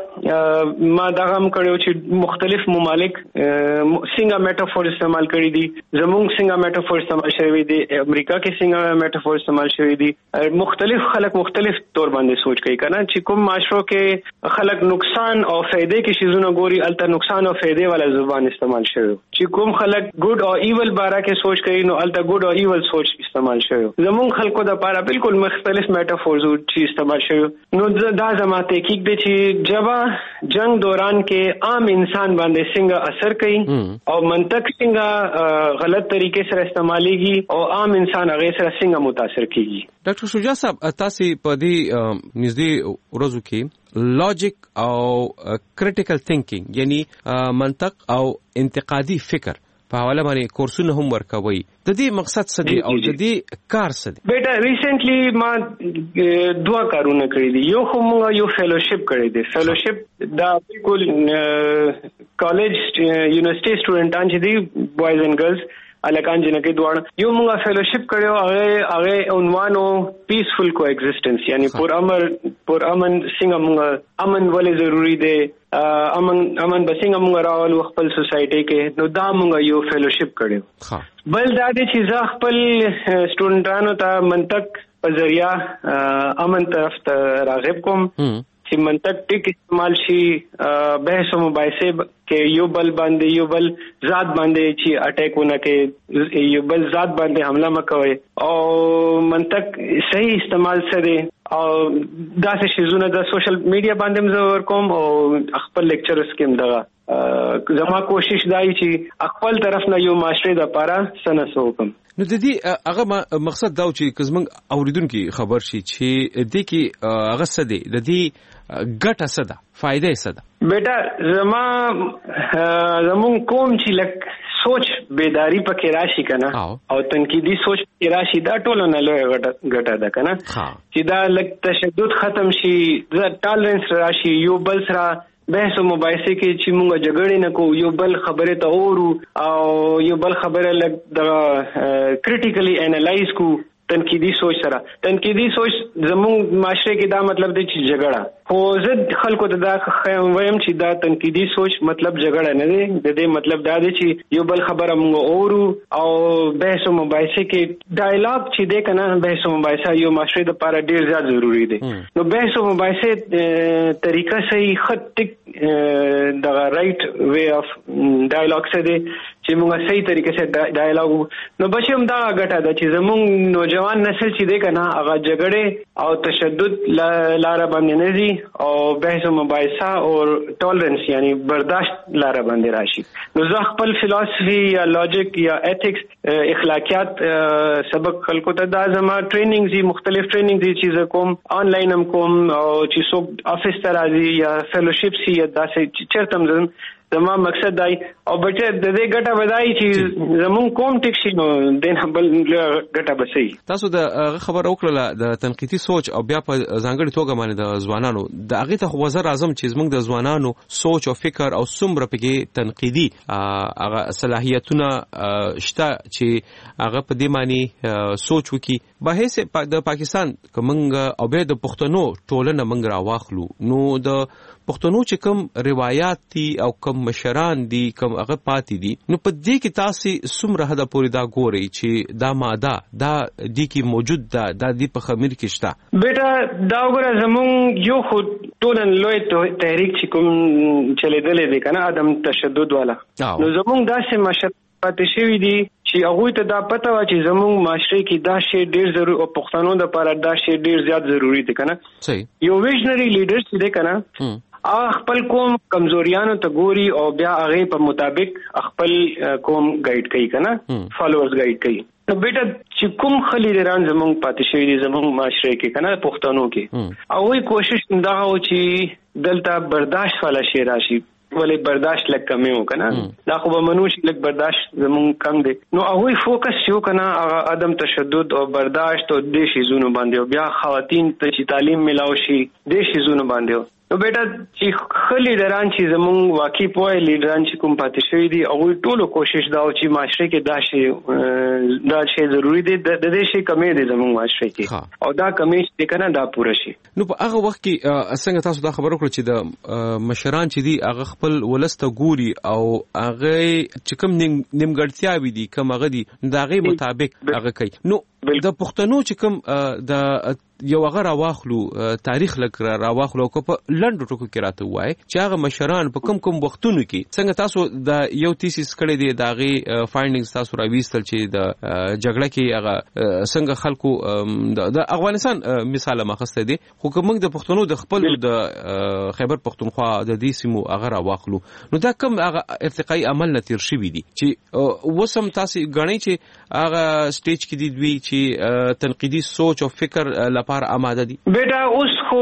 ما دا هم کړو چې مختلف ممالک څنګه میټافور استعمال کړی دي زموږ څنګه میټافور استعمال شوی دي امریکا کې څنګه میټافور استعمال شوی دي مختلف خلک مختلف تور باندې سوچ کوي کنه چې کوم معاشرو کې خلک نقصان او فائدې کې شیزونه ګوري الته نقصان او فائدې والا زبان استعمال شوی چې کوم خلک ګډ او ایول باره کې سوچ کوي نو الته ګډ او ایول سوچ استعمال شوی زموږ خلکو د لپاره بالکل مختلف میټافورز چې استعمال شوی نو دا زما تحقیق دی چې جبا جنگ دوران کې عام انسان باندې څنګه اثر کوي او منطق څنګه غلط طریقې سره استعماليږي او عام انسان هغه سره څنګه متاثر کیږي. ډاکټر شجاع صاحب تاسو په دې نږدې ورځو کې لاجیک او کریټیکل تھینکینګ یعنی منطق او انتقادي فکر په حواله باندې کورسونه هم ورکوي د دې مقصد څه دی او د دې کار څه دی؟ بیٹا ریسنټلی ما دوه کارونه کړی دي یو فیلوشپ کړی دی فیلوشپ دا بالکل کالج یونیورسيټي سټوډنټان چې دي بوایز اینڈ ګرلز الکان جنکه دوړ یو موږ فیلوشپ کړو هغه عنوانو پیسفل کو ایگزیسټنس یعنی پر امن څنګه موږ امن ولې ضروری دی امن بسنګ موږ راول خپل سوسایټي کې نو دا موږ یو فیلوشپ کړو بل دا دي چې زه خپل سټوډنټانو ته منطق په ذریعہ امن طرف ته راغب کوم چې منطق ټیک استعمال شي بحث او مباحثه کې یو بل باندې یو بل ذات باندې چې اٹیک ونه کې یو بل ذات باندې حمله مکوي او منطق صحیح استعمال سره او دا څه شیزونه د سوشل میډیا باندې زور کوم او خپل لیکچرز کې دغه زما کوشش دای چې خپل طرف نه یو معاشره د پاره سنسو کوم نو د دې هغه مقصد دا چې کزمنګ اوریدونکو خبر شي چې د کې هغه څه دی د دې ګټه څه ده فائدې څه ده بیٹا زمون کوم چې لک سوچ بیداری پکې راشي کنه او تنقیدی سوچ پکې راشي دا ټول نه لوی ګټه ده کنه چې دا لک تشدد ختم شي دا ټالرنس راشي یو بل سره بحث او مباحثه کې چې موږ جګړې نه کوو یو بل خبره ته اورو او یو بل خبره لک د کریټیکلی انالایز کو تنقیدی سوچ سره تنقیدی سوچ زموږ معاشره کې دا مطلب دی چې جګړه خو زه خلکو ته دا وایم چې دا تنقیدی سوچ مطلب جګړه نه دی د دې مطلب دا دی چې یو بل خبره موږ اورو او بحث او مباحثه کې ډایلاګ چې دی کنه بحث او مباحثه یو معاشره د لپاره ډیر زیات ضروری دی نو بحث او مباحثه طریقه صحیح خط ټیک د رائټ وے اف ډایلاګ سره دی چې موږ صحیح طریقې سره ډایلاګ نو بچم دا ګټه ده چې زموږ نوجوان نسل چې دی کنه هغه جګړه او تشدد لار باندې نه دي او بحث او مباحثه او ټالرنس یعنی برداشت لار باندې راشي نو زه خپل فلسفي یا لاجیک یا ایتھکس اخلاقیات سبق خلکو ته دا زما ټریننګز دي مختلف ټریننګز دي چې کوم آنلاین هم کوم او چې څوک افیس ته راځي یا فیلوشپ سي یا داسې چرته هم زما مقصد دی او بچه د دې ګټه ودای چې زمون کوم ټیک شي نو دین بل ګټه بسي تاسو د خبر وکړه د تنقیدي سوچ او بیا په ځانګړي توګه باندې د ځوانانو د هغه ته وزر اعظم چې زموږ د ځوانانو سوچ او فکر او څومره پکې تنقیدي هغه صلاحیتونه شته چې هغه په دې معنی سوچ وکي به هیڅ د پاکستان کومنګ او به د پښتنو ټولنه منګ را واخلو نو د پښتنو چې کوم روایت دي او کوم مشران دي کوم هغه پاتې دي نو په دې کې تاسو څومره حدا پوری دا ګوري چې دا ماده دا دي کې موجود ده د دې په خمیر کې شته بیٹا دا وګوره زمون یو خو ټولن لوی تحریک چې کوم چلیدلې دي کنه ادم تشدد والا نو زمون داسې مشر پاتې شوی دي چې هغه ته دا پته و چې زمون معاشره کې دا شی ډیر ضروري او پښتنو د لپاره دا شی ډیر زیات ضروری دی کنه صحیح یو ویژنری لیډر چې دی کنه خپل قوم کمزوریانو ته ګوري او بیا هغه په مطابق خپل قوم گایډ کوي کنه فالوورز گایډ کوي نو بیٹا چې کوم خلیدران زمونږ پاتې شوی دي زمونږ معاشره کې کنه پښتنو کې او وی کوشش دا و چې دلته برداشت والا شی راشي ولې برداشت لک کم یو کنه دا خو به منوش لک برداشت زمونږ کم دی نو هغه فوکس یو کنه عدم تشدد او برداشت او د شیزونو باندې او بیا خواتین ته چې تعلیم ملاوي شي د شیزونو باندې نو بیٹا چې خلی دران چې زمون واقعي پوهه لیډران چې کوم پاتې شوی دي او ټولو کوشش دا او چې معاشره کې دا شی ضروری دی د دې شی کمې دي زمون معاشره کې او دا کمې چې کنه دا پوره شي نو په هغه وخت کې څنګه تاسو دا خبر وکړه چې د مشران چې دي هغه خپل ولسته ګوري او هغه چې کوم نیمګړتیاوي دي کوم هغه دي دا غي مطابق هغه کوي نو د پښتنو چې کوم د یو هغه راواخلو تاریخ لک راواخلو کو په لنډ ټکو کې راته وای چې هغه مشران په کوم وختونو کې څنګه تاسو د یو تیسیس کړی دی دا غي فایندینګز تاسو راويستل چې د جګړه کې هغه څنګه خلکو د افغانستان مثال مخسته دي خو کوم د پښتنو د خپل د خیبر پښتونخوا د دې سیمو هغه راواخلو نو دا کوم هغه ارتقای عمل نتیر شوی دي چې وسم تاسو غنئ چې هغه سټیج کې دی دوی چې تنقیدی سوچ او فکر لپاره آماده دي بیٹا اوس خو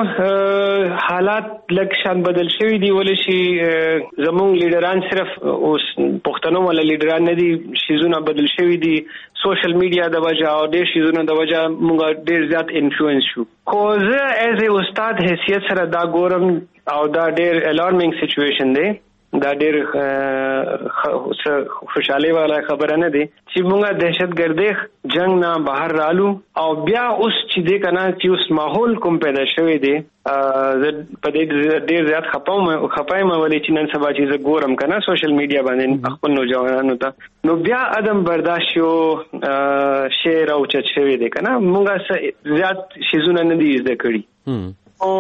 حالات لږ شان بدل شوی دی ولې شي زموږ لیډران صرف اوس پښتنو ولا لیډران نه دي شیزونه بدل شوی دي سوشل میډیا د وجه او د شیزونو د وجه موږ ډیر زیات انفلوئنس شو خو زه ایز ا استاد حیثیت سره دا ګورم او دا ډیر الارمینګ سچويشن دی دا ډېر خوشاله والا خبره نه دی چې موږ دهشتګردي جنگ نه بهر رالو او بیا اوس چې دې کنه چې اوس ماحول کوم پیدا شوی دی په دې ډېر زیات خپایم ولې چې نن سبا چې ګورم کنه سوشل میډیا باندې خپل نوجوانانو ته نو بیا عدم برداشت یو شعر او چت شوی دی کنه موږ زیات شیزونه نه دي زده کړی او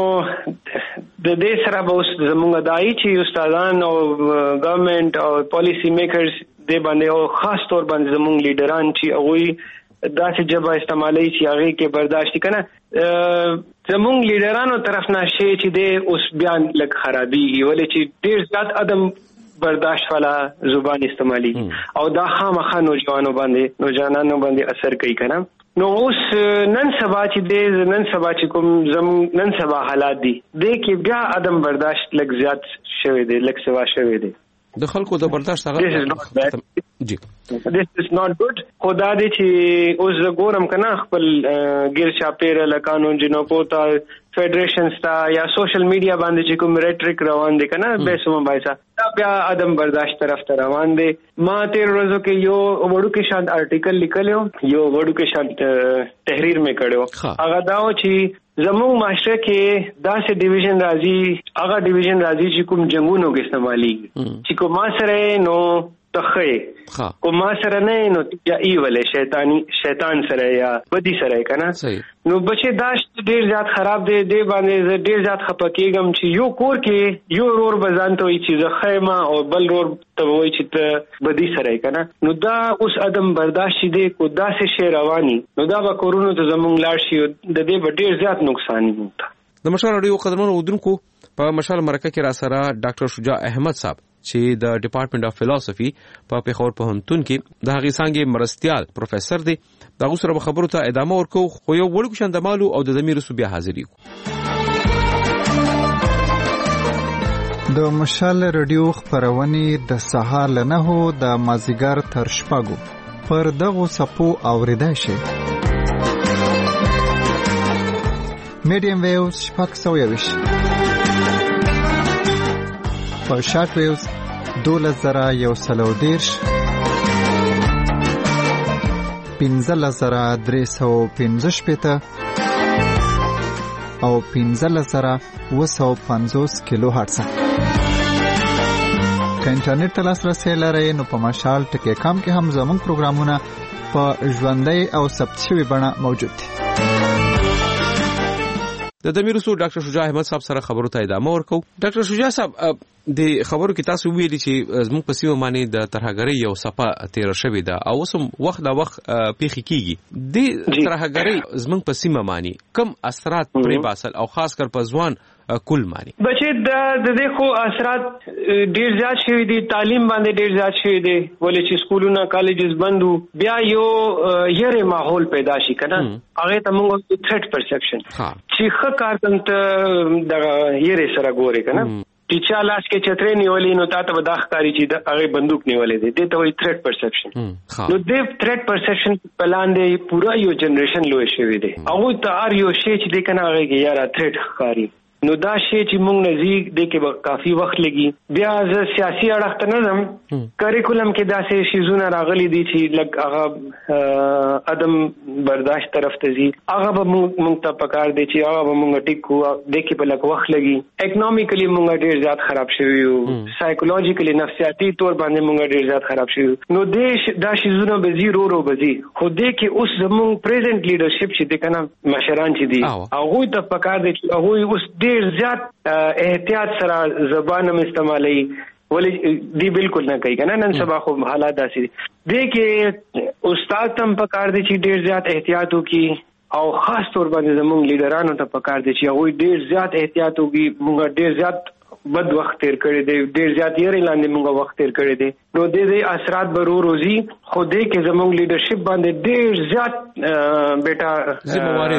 د دې سره به اوس زموږ دای چې استادان او ګورنمنت او پالیسی میکرز دې باندې او خاص طور باندې زموږ لیډران چې هغه داسې جبه استعمالي چې هغه کې برداشت کنه زموږ لیډرانو طرف نه شي چې دې اوس بیان لګ خرابي ولې چې ډیر زیات عدم برداشت والا زبان استعمالي او دا خامخا نوجوانانو باندې اثر کوي کنه نو اوس نن سبا چې کوم نن سبا حالات دي د کې بیا عدم برداشت لګ زیات شوی دی لګ سوا شوی دی د خلکو د برداشت هغه جی this is not good خدا دې چې اوس ګورم کنه خپل غیر چاپیره لکانو جنو کوتا فیډریشنز تا یا سوشل میډیا باندې چې کوم ریټریک روان دي کنه به سم بایسا بیا عدم برداشت طرف ته روان دي ما تیر ورځو کې یو وړو کې شان آرټیکل لیکلو یو وړو کې شان تحریر مې کړو هغه داو چې زموږ معاشره کې داسې ډیویژن راځي هغه ډیویژن راځي چې کوم جنگونو کې استعمالي چې کوم سره نو تخه کوم سره نه نو یا ایولې شیطان سره یا بدی سره کنه نو بچي داش ډیر زیات خراب دی باندې ډیر زیات خپکیږم چې یو کور کې یو رور بزانته وي چې خیمه او بل رور ته وي چې ته بدی سره کنه نو دا اوس عدم برداشت دی کو داسې شی رواني نو دا به کورونو ته زمونږ لاړ شي د دې ډیر زیات نقصان دی د مشال اړیو قدمونو ودونکو په مشال مرکه کې را سره ډاکټر شجاع احمد صاحب چې د ډپارټمنټ اف فلسفي په پیښور پوهنتون کې د هغې څانګې مرستیال پروفیسور دی دا سره خبرو ته ادامه ورکو خو یو وړوکی شاندمالو او د ضمیر سو بیا حاضرې د مشال رادیو خبرونه د سهار له 9 د مازیګر تر شپږو پر دغه سپو اوریدای شي میډیم ویوز شپږ سویوش په شارټ ویوز 2113 15315 او 15750 کیلو هرتز که انټرنیټ ته لاسرسي لرئ نو په مشال ټکی کام کې هم زموږ پروګرامونه په ژوندۍ او ثبت شوی بڼه موجود دي د دمیرسو ډاکټر شجاع احمد صاحب سره خبرو ته ادامه ورکو ډاکټر شجاع صاحب د خبرو کې تاسو ویلي چې زموږ په سیمه باندې د ترهګرۍ یو صفه تیر شوې ده او اوس وخت دا وخت پیخي کیږي د ترهګرۍ زموږ په سیمه باندې کم اثرات پرې باسل او خاص کر په ځوان کول معنی بچي د دې خو اثرات ډیر زیات شوي دي تعلیم باندې ډیر زیات شوي دي ولې چې سکولونه کالجز بندو بیا یو یره ماحول پیدا شي کنه هغه ته موږ ثریټ پرسپشن چې ښه کار ته د یره سره ګوري کنه چې لاس کې چترې نیولې نو تاسو به داخکاری چې هغه بندوق نیولې دي ته وایي ثریټ پرسپشن نو دې ثریټ پرسپشن پلان دی پورا یو جنریشن لوي شوی دی هغه ته ار یو شی چې د کنه هغه کې یاره ثریټ ښکاری نو دا شی چې موږ نزدیک د کې کافي وخت لګي بیا ز سیاسي اړخ ته نظم کریکولم کې داسې شیزونه راغلي دي چې لګ هغه عدم برداشت طرف ته زی هغه به موږ ته پکار دي چې هغه به موږ ټیکو د کې په لګ وخت لګي اکونومیکلی موږ ډیر زیات خراب شوی یو سایکولوژیکلی نفسیاتی تور باندې موږ ډیر زیات خراب شوی نو دا شیزونه به زیرو بزی خو د کې اوس زموږ پریزنت لیډرشپ چې د کنه مشران چې دي هغه ته پکار دي چې هغه اوس ډیر زیات احتیاط سره زبان استعمالي ولی دی بالکل نه کوي کنه نن سبا خو حالات داسي دي کې استاد تم پکار دي چې ډیر زیات احتیاط وکي او خاص طور باندې زموږ لیډرانو ته پکار دي چې هغه ډیر زیات احتیاط وکي موږ ډیر زیات بد وخت تیر کړی دی ډیر زیات یې لاندې موږ وخت تیر کړی دی نو د دې اثرات به روزي خو دې کې زموږ لیډرشپ باندې ډیر زیات بیٹا ذمہواری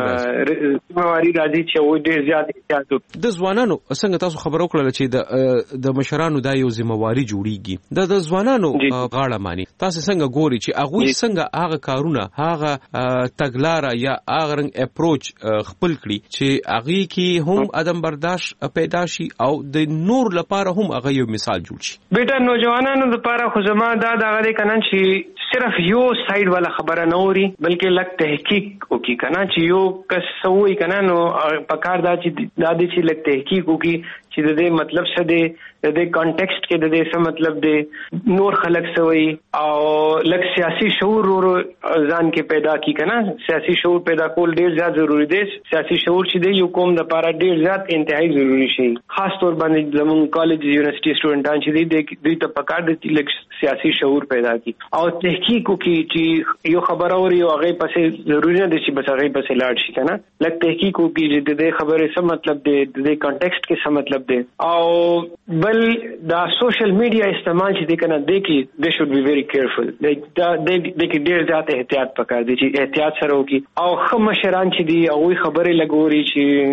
راځي چې و ډیر زیات احتیاط د ځوانانو څنګه تاسو خبرو کړل چې د مشرانو دا یو ذمہواری جوړیږي د ځوانانو غاړه مانی تاسو څنګه ګوري چې هغه څنګه هغه کارونه هغه تګلارې یا هغه رنګ اپروچ خپل کړي چې هغه کې هم عدم برداشت پیدا شي او د نور لپاره هم هغه یو مثال جوړ شي. بیٹا نوجوانانو لپاره خو زما دا دغه کنه چې صرف یو سایډ والا خبره نه اوري بلکې لک تحقیق وکي کنه چې یو کس سوي کنه نو پکار دا چې دا دې چې لک تحقیق وکي چې د دې مطلب څه دی د دې کانټیکسټ کې د دې څه مطلب دی نور خلک سوي او لک سیاسي شعور ځان کې پیدا کی کنه سیاسي شعور پیدا کول ډیر زیات ضروری دی. سیاسي شعور چې دی یو قوم د لپاره ډیر زیات انتهایی ضروری شي خاص طور باندې زموږ کالج یونیورسيټي سټوډنټان چې دوی ته پکار دي لک سیاسي شعور پیدا کی او تحقیق وکي چې یو خبره اوري او هغه پسې ضروری نه دي چې بس هغه پسې لاړ شي کنه لک تحقیق وکي چې د دې خبره څه مطلب دی د دې کانټیکسټ کې څه مطلب دی او بل دا سوشل میډیا استعمال چې کنه د کې they should be very careful د کې ډیر زیات احتیاط پکار دي چې احتیاط سره وکي او خو مشران چې دی او خبرې لګوري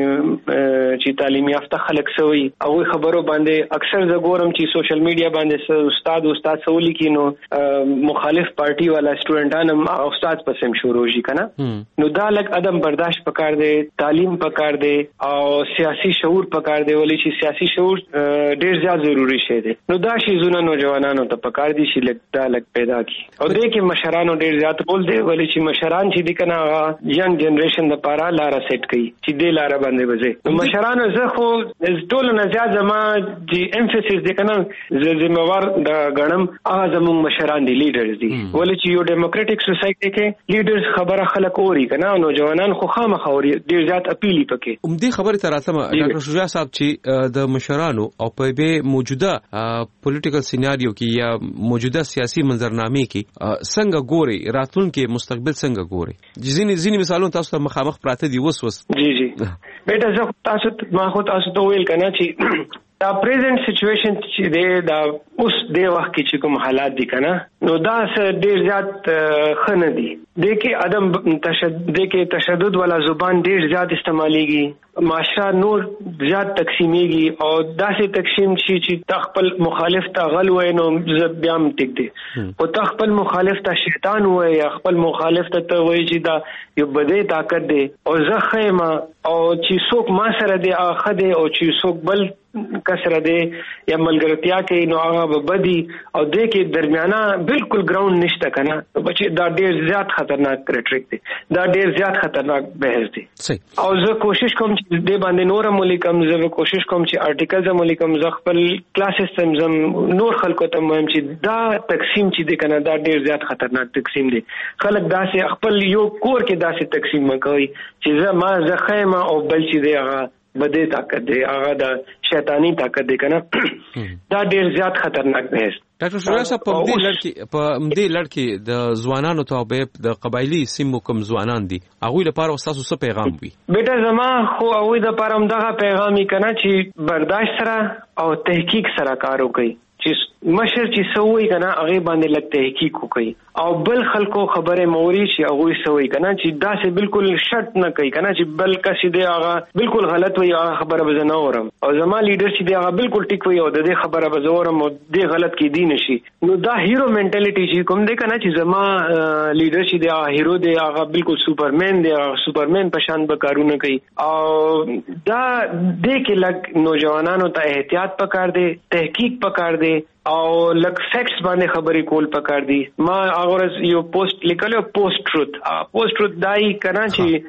چې تعلیم یافته خلک سوي او خبرو باندې اکثر زګورم چې سوشل میډیا باندې استاد سوالي کینو مخالف پارټي والا سټوډنټان استاد پسم شروع شي کنه نو دا لک عدم برداشت پکار دی تعلیم پکار دی او سیاسي شعور پکار دی ولې چې سیاسي شعور ډیر زیات ضروری شی دی نو دا شی زونه نوجوانانو ته پکار دي چې لک پیدا کی او دې کې مشرانو ډیر زیات رول دی ولې چې مشران چې دي کنه ینګ جنریشن د پاره لاره سیټ کړي چې دې لاره باندې وځي نو مشرانو زه خو ټول نه زیات زما چې امفیسس دي کنه ذمہوار د غنم هغه زموږ مشران دي لیډرز دي ولې چې یو ډیموکراټک سوسایټي کې لیډرز خبره خلک اوري کنه نوجوانان خو خامخا اوري ډیر زیات اپیل پکې دې خبره تر اتمه ډاکټر شجاع صاحب چې د مشرانو او په به موجوده پولیټیکل سیناریو کې یا موجوده سیاسي منظرنامې کې څنګه ګوري راتلونکي مستقبل څنګه ګوري ځینې مثالونه تاسو ته مخامخ پراته دي وس جی بیٹا زه تاسو ته ویل کنه چې دا پریزنٹ سچویشن چې دی دا اوس د وخت کې چې کوم حالات دي کنه نو دا ډیر زیات خنه دي د کې عدم تشدد والا زبان ډیر زیات استعماليږي معاشره نور زیات تقسیميږي او داسې تقسیم چې تخپل مخالف ته غل وای نو بیا هم ټیک دي او تخپل مخالف ته شیطان وای یا خپل مخالف ته وای چې دا یو بده طاقت دی او زه خیمه او چې څوک ما سره دی اخه دی او چې څوک بل کسره دی یا ملګرتیا کې نو هغه بدی او د کې درمیانه بالکل ګراوند نشته کنه بچي دا ډیر زیات خطرناک ریټریک دی دا ډیر زیات خطرناک بحث دی او زه کوشش کوم چې د باندې نور ملکم زه کوشش کوم چې ارټیکلز ملکم ز خپل کلاسز تمزم نور خلکو ته مهم چې دا تقسیم چې د کنه دا ډیر زیات خطرناک تقسیم دی خلک داسې خپل یو کور کې داسې تقسیم مکوي چې زه خیمه او بل چې دی هغه بده طاقت دی هغه د شیطانی طاقت دی کنه دا ډیر زیات خطرناک دی. ډاکټر شجاع صاحب په دې لړ کې د ځوانانو ته د قبایلی سیمو کوم ځوانان دي هغه لپاره تاسو څه پیغام وي؟ بیٹا زما خو هغه د لپاره دغه پیغام کنه چې برداشت سره او تحقیق سره کار وکړي چې مشر چې سوي کنه هغه باندې لګ تحقیق وکړي او بل خلکو خبره موري چې هغه سوي کنه چې دا سه بالکل شرط نه کوي کنه چې بل کسي دی هغه بالکل غلط وي هغه خبره به نه اورم او زما لیډر چې دی هغه بالکل ټیک وي او د دې خبره به زورم او دې غلط کې دی نشي نو دا هیرو منټالیټي چې کوم دی کنه چې زما لیډر چې دی هغه هیرو دی هغه بالکل سوپرمن دی هغه سوپرمن په شان به کارونه کوي او دا دې کې لګ نوجوانانو ته احتیاط پکار دی تحقیق پکار دی او لک فیکټس باندې خبرې کول پکار دي ما هغه یو پوسټ لیکلو پوسټ ټروت دای کنه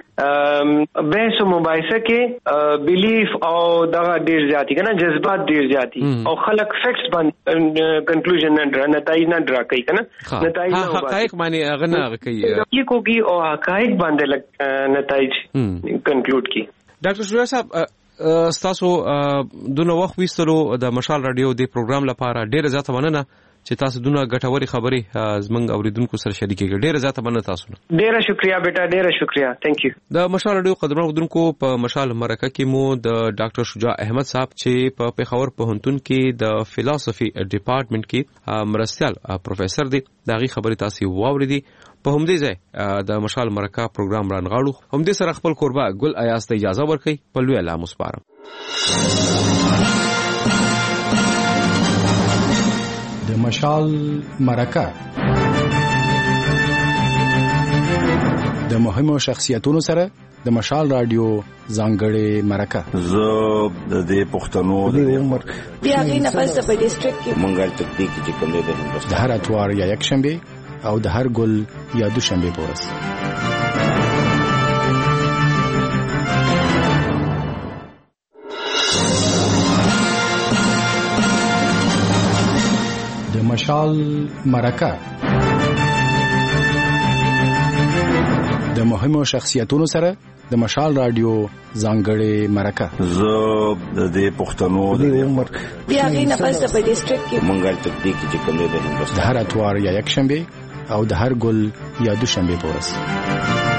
چې بحث او مباحثه کې بیلیف او دغه ډیر زیاتی کنه جذبات ډیر زیاتی او خلک فیکټس باندې کنکلوژن نه ډرا نتایج نه ډرا کوي کنه نتایج نه حقایق باندې هغه نه کوي کوي او حقایق باندې لک نتایج کنکلود کی. ډاکټر شجاع صاحب ستاسو دونه وخت وستلو د مشال رادیو د پروګرام لپاره ډیره زیاته مننه چې تاسو دونه ګټوري خبرې زمنګ اوریدونکو سره شریکې کړې ډیره زیاته مننه تاسو نه. ډیره شکریا بیٹا ډیره شکریا ثانک یو. د مشال رادیو قدرمن اوریدونکو په مشال مرکه کې مو د ډاکټر شجاع احمد صاحب چې په پیښور پوهنتون کې د فلسفي ډپارټمنټ کې مرستيال پروفیسور دي داغي خبرې تاسو واوریدي په همدې ځای د مشال مرکه پروګرام رانغاړو همدې سره خپل قربا ګل ایاز ته اجازه ورکړي په لوی الله مسپارم. د مشال مرکه د مهمو شخصیتونو سره د مشال رادیو ځانګړې مرکه زه د دې پښتنو د عمر بیا غي نه پس په ډیسټریکټ کې منګل تکتیک چې کوم دی د هر اتوار یا یک شنبه او د هر ګل یا دوشنبه پورس د مشال مرکه د مهمو شخصیتونو سره د مشال رادیو ځانګړې مرکه زه د دې پښتنو د عمر بیا غي نه پس په ډیسټریکټ کې منګل تکتیک چې کوم دی د هر اتوار یا یک شنبه او د هر ګل یا دوشنبه پورس